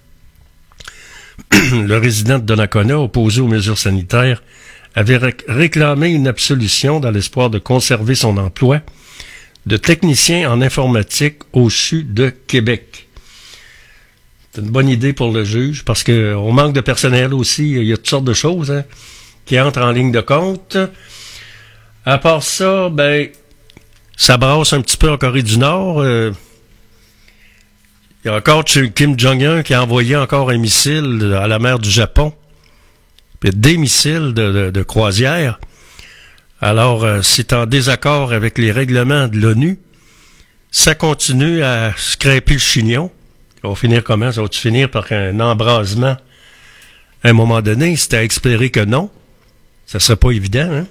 Le résident de Donnacona, opposé aux mesures sanitaires, avait réclamé une absolution dans l'espoir de conserver son emploi de technicien en informatique au CHU de Québec. C'est une bonne idée pour le juge, parce qu'on manque de personnel aussi. Il y a toutes sortes de choses, hein, qui entrent en ligne de compte. À part ça, ben, ça brasse un petit peu en Corée du Nord. Il y a encore Kim Jong-un qui a envoyé encore un missile à la mer du Japon. Puis des missiles de croisière. Alors, c'est en désaccord avec les règlements de l'ONU. Ça continue à scraper le chignon. Ça va finir comment? Ça va-tu finir par un embrasement à un moment donné? C'est à espérer que non. Ça serait pas évident, hein?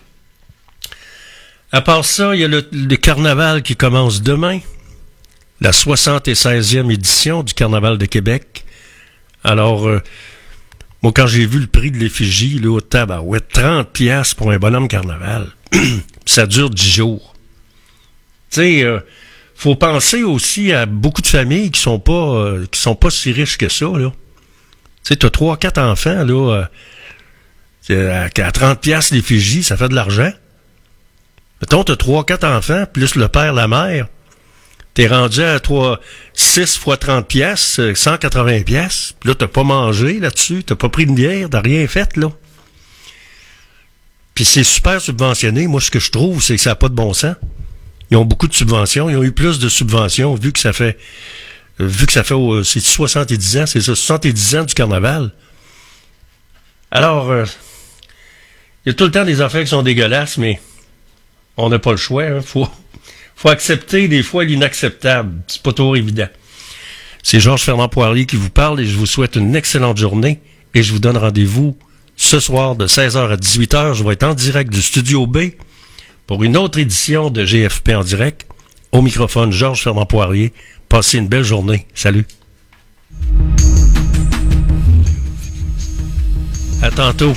À part ça, il y a le carnaval qui commence demain. La 76e édition du Carnaval de Québec. Alors, moi, quand j'ai vu le prix de l'effigie, là, au tabarouette, 30$ pour un bonhomme carnaval, ça dure 10 jours. Tu sais, faut penser aussi à beaucoup de familles qui sont pas si riches que ça, là. Tu sais, t'as 3-4 enfants, là, à 30$ l'effigie, ça fait de l'argent. Mettons, t'as 3-4 enfants, plus le père, la mère. T'es rendu à 6 fois 30$, 180$. Puis là, t'as pas mangé là-dessus, t'as pas pris de bière, t'as rien fait, là. Puis c'est super subventionné. Moi, ce que je trouve, c'est que ça n'a pas de bon sens. Ils ont beaucoup de subventions. Ils ont eu plus de subventions vu que ça fait c'est 70 ans, c'est ça, 70 ans du carnaval. Alors, il y a tout le temps des affaires qui sont dégueulasses, mais on n'a pas le choix, hein. Faut accepter des fois l'inacceptable. C'est pas toujours évident. C'est Georges Fernand Poirier qui vous parle et je vous souhaite une excellente journée et je vous donne rendez-vous ce soir de 16h à 18h. Je vais être en direct du Studio B pour une autre édition de GFP en direct. Au microphone, Georges Fernand Poirier. Passez une belle journée. Salut. À tantôt.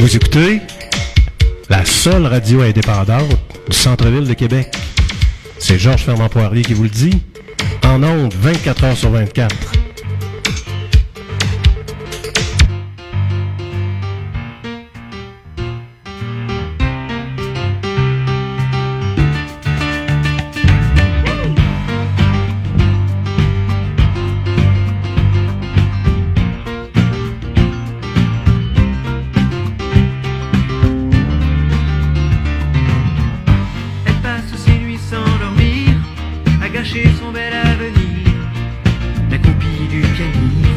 Vous écoutez la seule radio indépendante du centre-ville de Québec. C'est Georges Fernand-Poirier qui vous le dit. En ondes, 24 heures sur 24.
Son bel avenir, la copie du pianiste.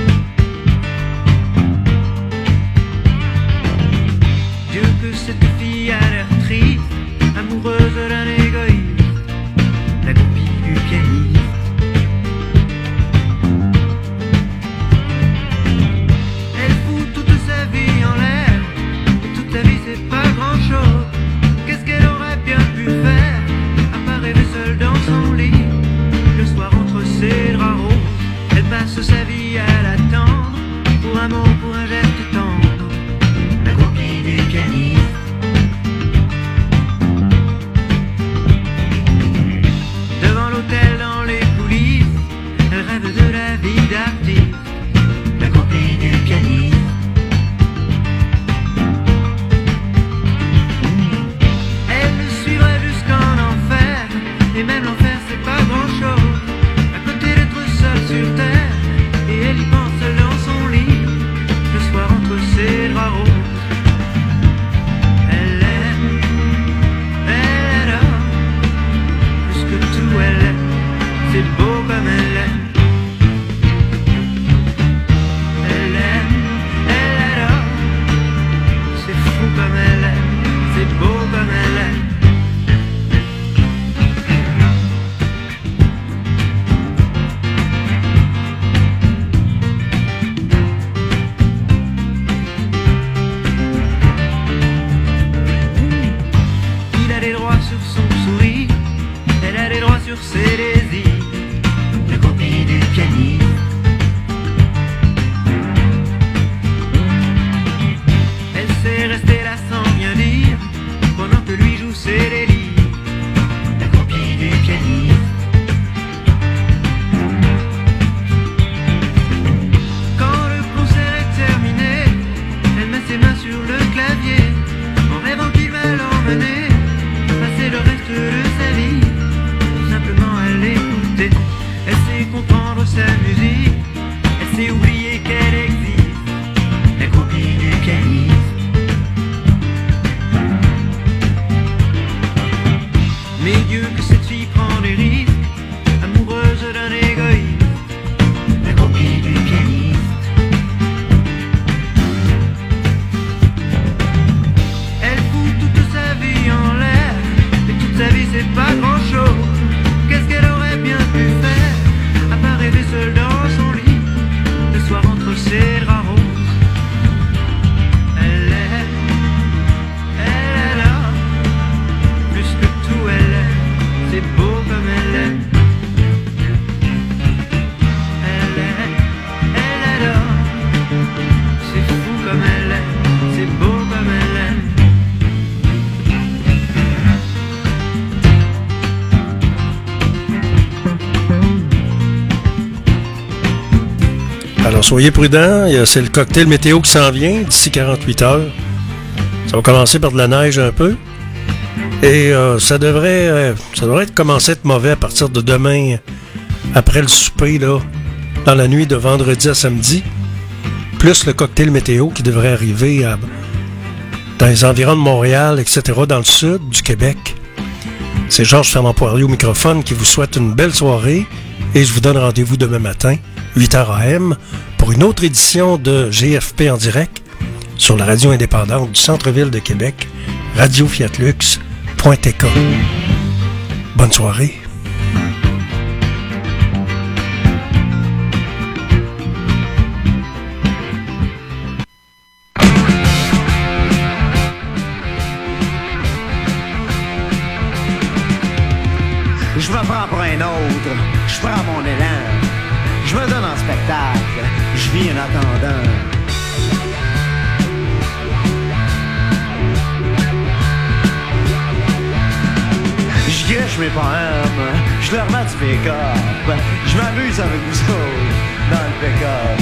Dieu que cette fille a l'air triste, amoureuse d'un égoïste, la copie du pianiste. Elle fout toute sa vie en l'air, et toute la vie c'est pas grand chose. Qu'est-ce qu'elle aurait bien pu faire, à part rêver seule dans son lit? Le soir entre ses draps roses, elle passe sa vie à l'attendre, pour un mot, pour un geste tendre, la copie du pianiste. Devant l'hôtel, dans les coulisses, elle rêve de la vie d'artiste, la copie du pianiste. Elle le suivrait jusqu'en enfer, et même l'enfer c'est pas grand chose. Sur terre, et elle y pense seule dans son lit, le soir entre ses draps roses. Elle aime, elle adore, plus que tout elle aime, c'est beau comme elle aime. Elle aime, elle adore, c'est fou comme elle aime, c'est beau comme elle aime. Sur ses désirs, la copie du pianiste. Elle sait rester là sans rien dire, pendant que lui joue ses délires, la copie du pianiste. Quand le concert est terminé, elle met ses mains sur le clavier, en rêvant qu'il va l'emmener, passer le reste de sa vie. Simplement à l'écouter, elle sait comprendre sa musique, elle sait oublier qu'elle existe, la copie du pianiste. Mais Dieu que cette fille prend des risques, amoureuse d'un égoïste, la copie du pianiste. Elle fout toute sa vie en l'air, et toute sa vie c'est pas grand chose. Qu'est-ce qu'elle aurait bien pu faire, à part rêver seule dans son lit, le soir entre ses draps roses. Elle aime, elle adore, plus que tout elle aime, c'est beau comme elle aime. Elle aime, elle adore, c'est fou comme elle aime, c'est beau comme elle aime.
Alors, soyez prudents. C'est le cocktail météo qui s'en vient d'ici 48 heures. Ça va commencer par de la neige un peu. Et ça devrait commencer à être mauvais à partir de demain, après le souper, là, dans la nuit de vendredi à samedi. Plus le cocktail météo qui devrait arriver dans les environs de Montréal, etc., dans le sud du Québec. C'est Georges Fernand-Poirier au microphone qui vous souhaite une belle soirée. Et je vous donne rendez-vous demain matin, 8h AM, pour une autre édition de GFP en direct sur la radio indépendante du centre-ville de Québec, radiofiatlux.tk. Bonne soirée.
Je me prends pour un autre, je prends mon élan, je me donne en spectacle, je vis en attendant. J'affiche mes poèmes, je leur mets du pick-up. Je m'amuse avec vous autres dans le pick-up.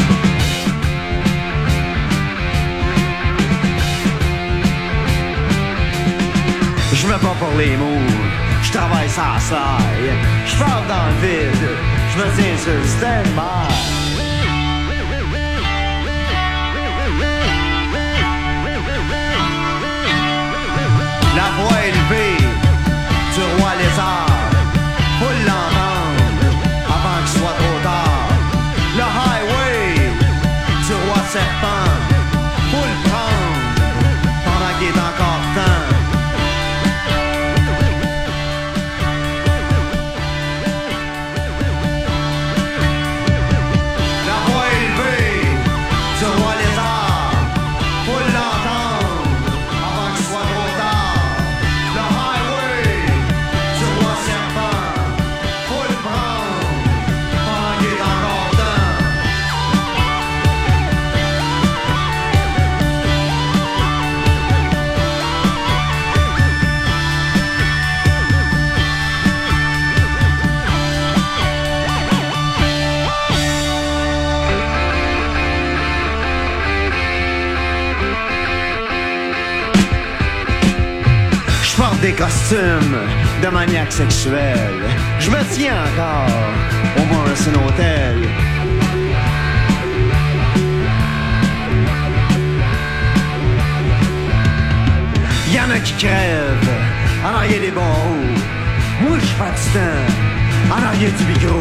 Je me bats pour les mots, je travaille sans slide. Je parle dans le vide, je me tiens sur le stand-by. La voix élevée du roi lézard, faut l'entendre avant qu'il soit trop tard. Le highway du roi serpent, faut le prendre pendant qu'il est encore temps. La voix élevée du roi lézard, faut l'entendre avant qu'il soit trop tard. Le highway du roi serpent, faut le prendre pendant qu'il est encore temps. Je porte des costumes de maniaque sexuel. Je me tiens encore au Morrison Hotel. Y'en a qui crèvent en arrière des barreaux. Moi je fais du temps en arrière du micro.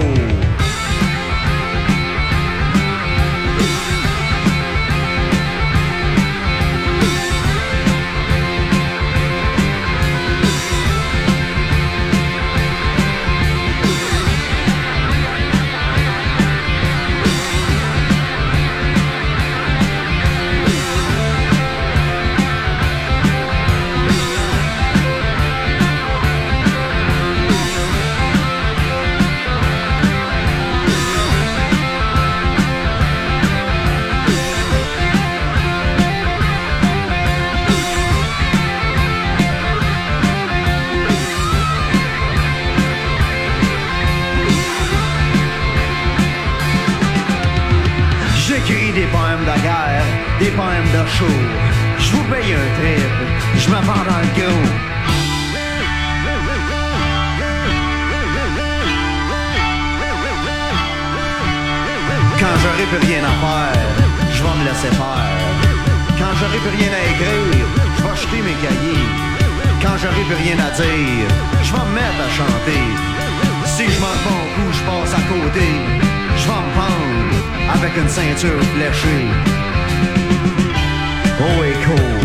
J'écris des poèmes de guerre, des poèmes de show. Je vous paye un trip, je me vends dans le go. Quand j'aurai plus rien à faire, je vais me laisser faire. Quand j'aurai plus rien à écrire, je vais jeter mes cahiers. Quand j'aurai plus rien à dire, je vais me mettre à chanter. Si je m'en fais un coup, je passe à côté. Je vais me pendre avec une ceinture fléchée. Oh et cool.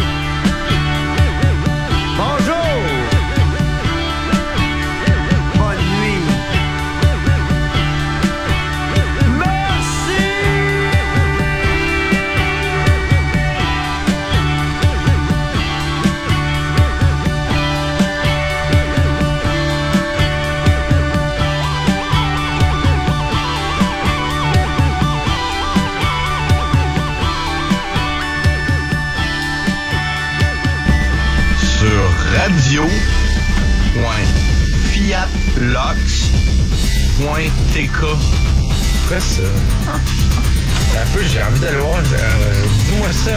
Bonjour. Bonne nuit. Merci.
radio.fiatlox.tk.
Quoi ça? Un peu, j'ai envie d'aller voir. Dis-moi ça,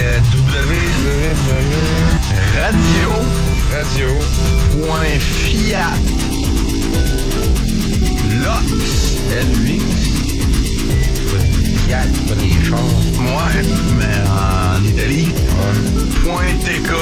Fiat, pas des chars. Ouais, mais en Italie. .tk.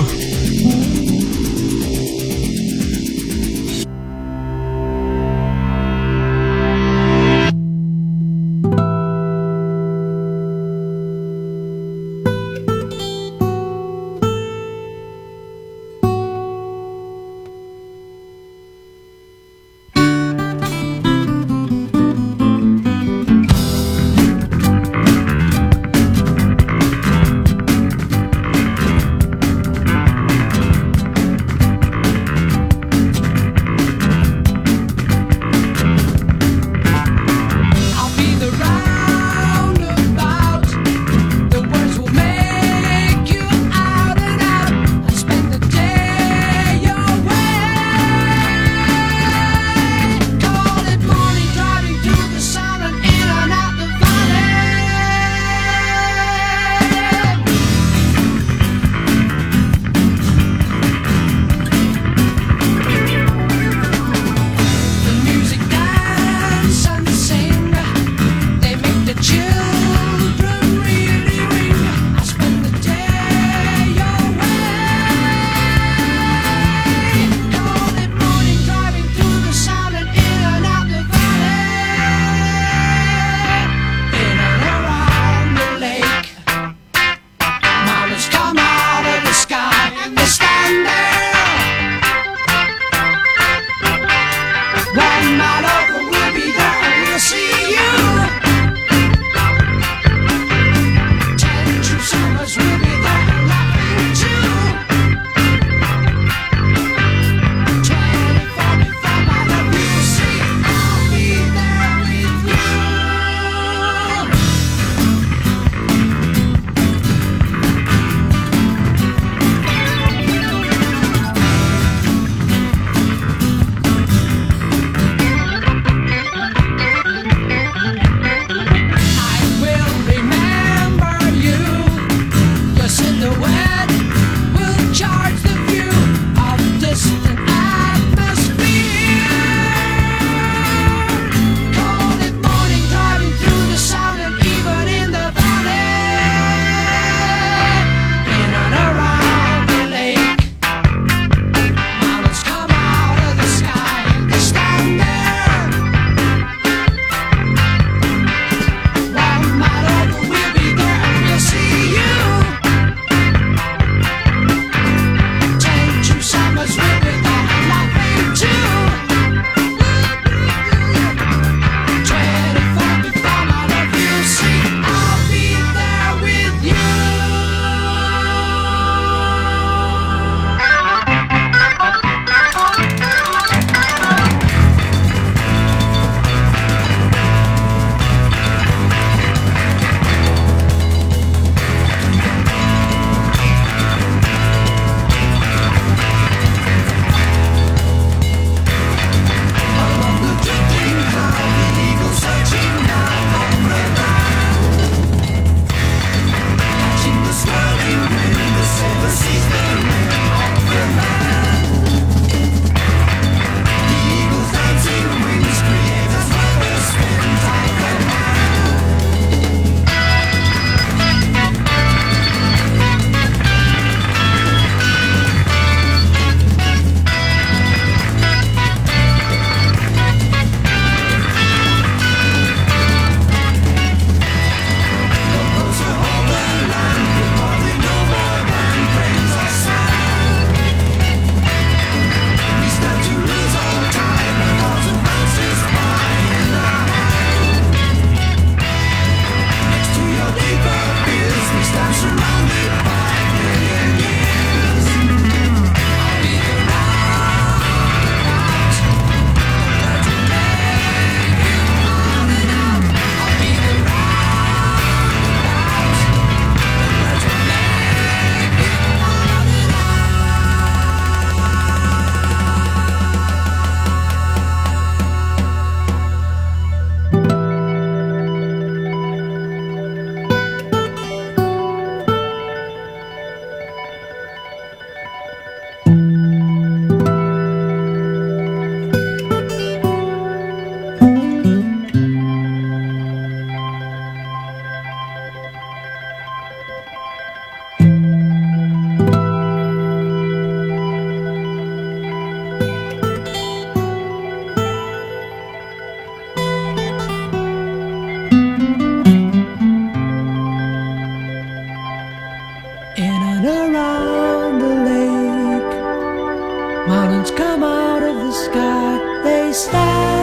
stars.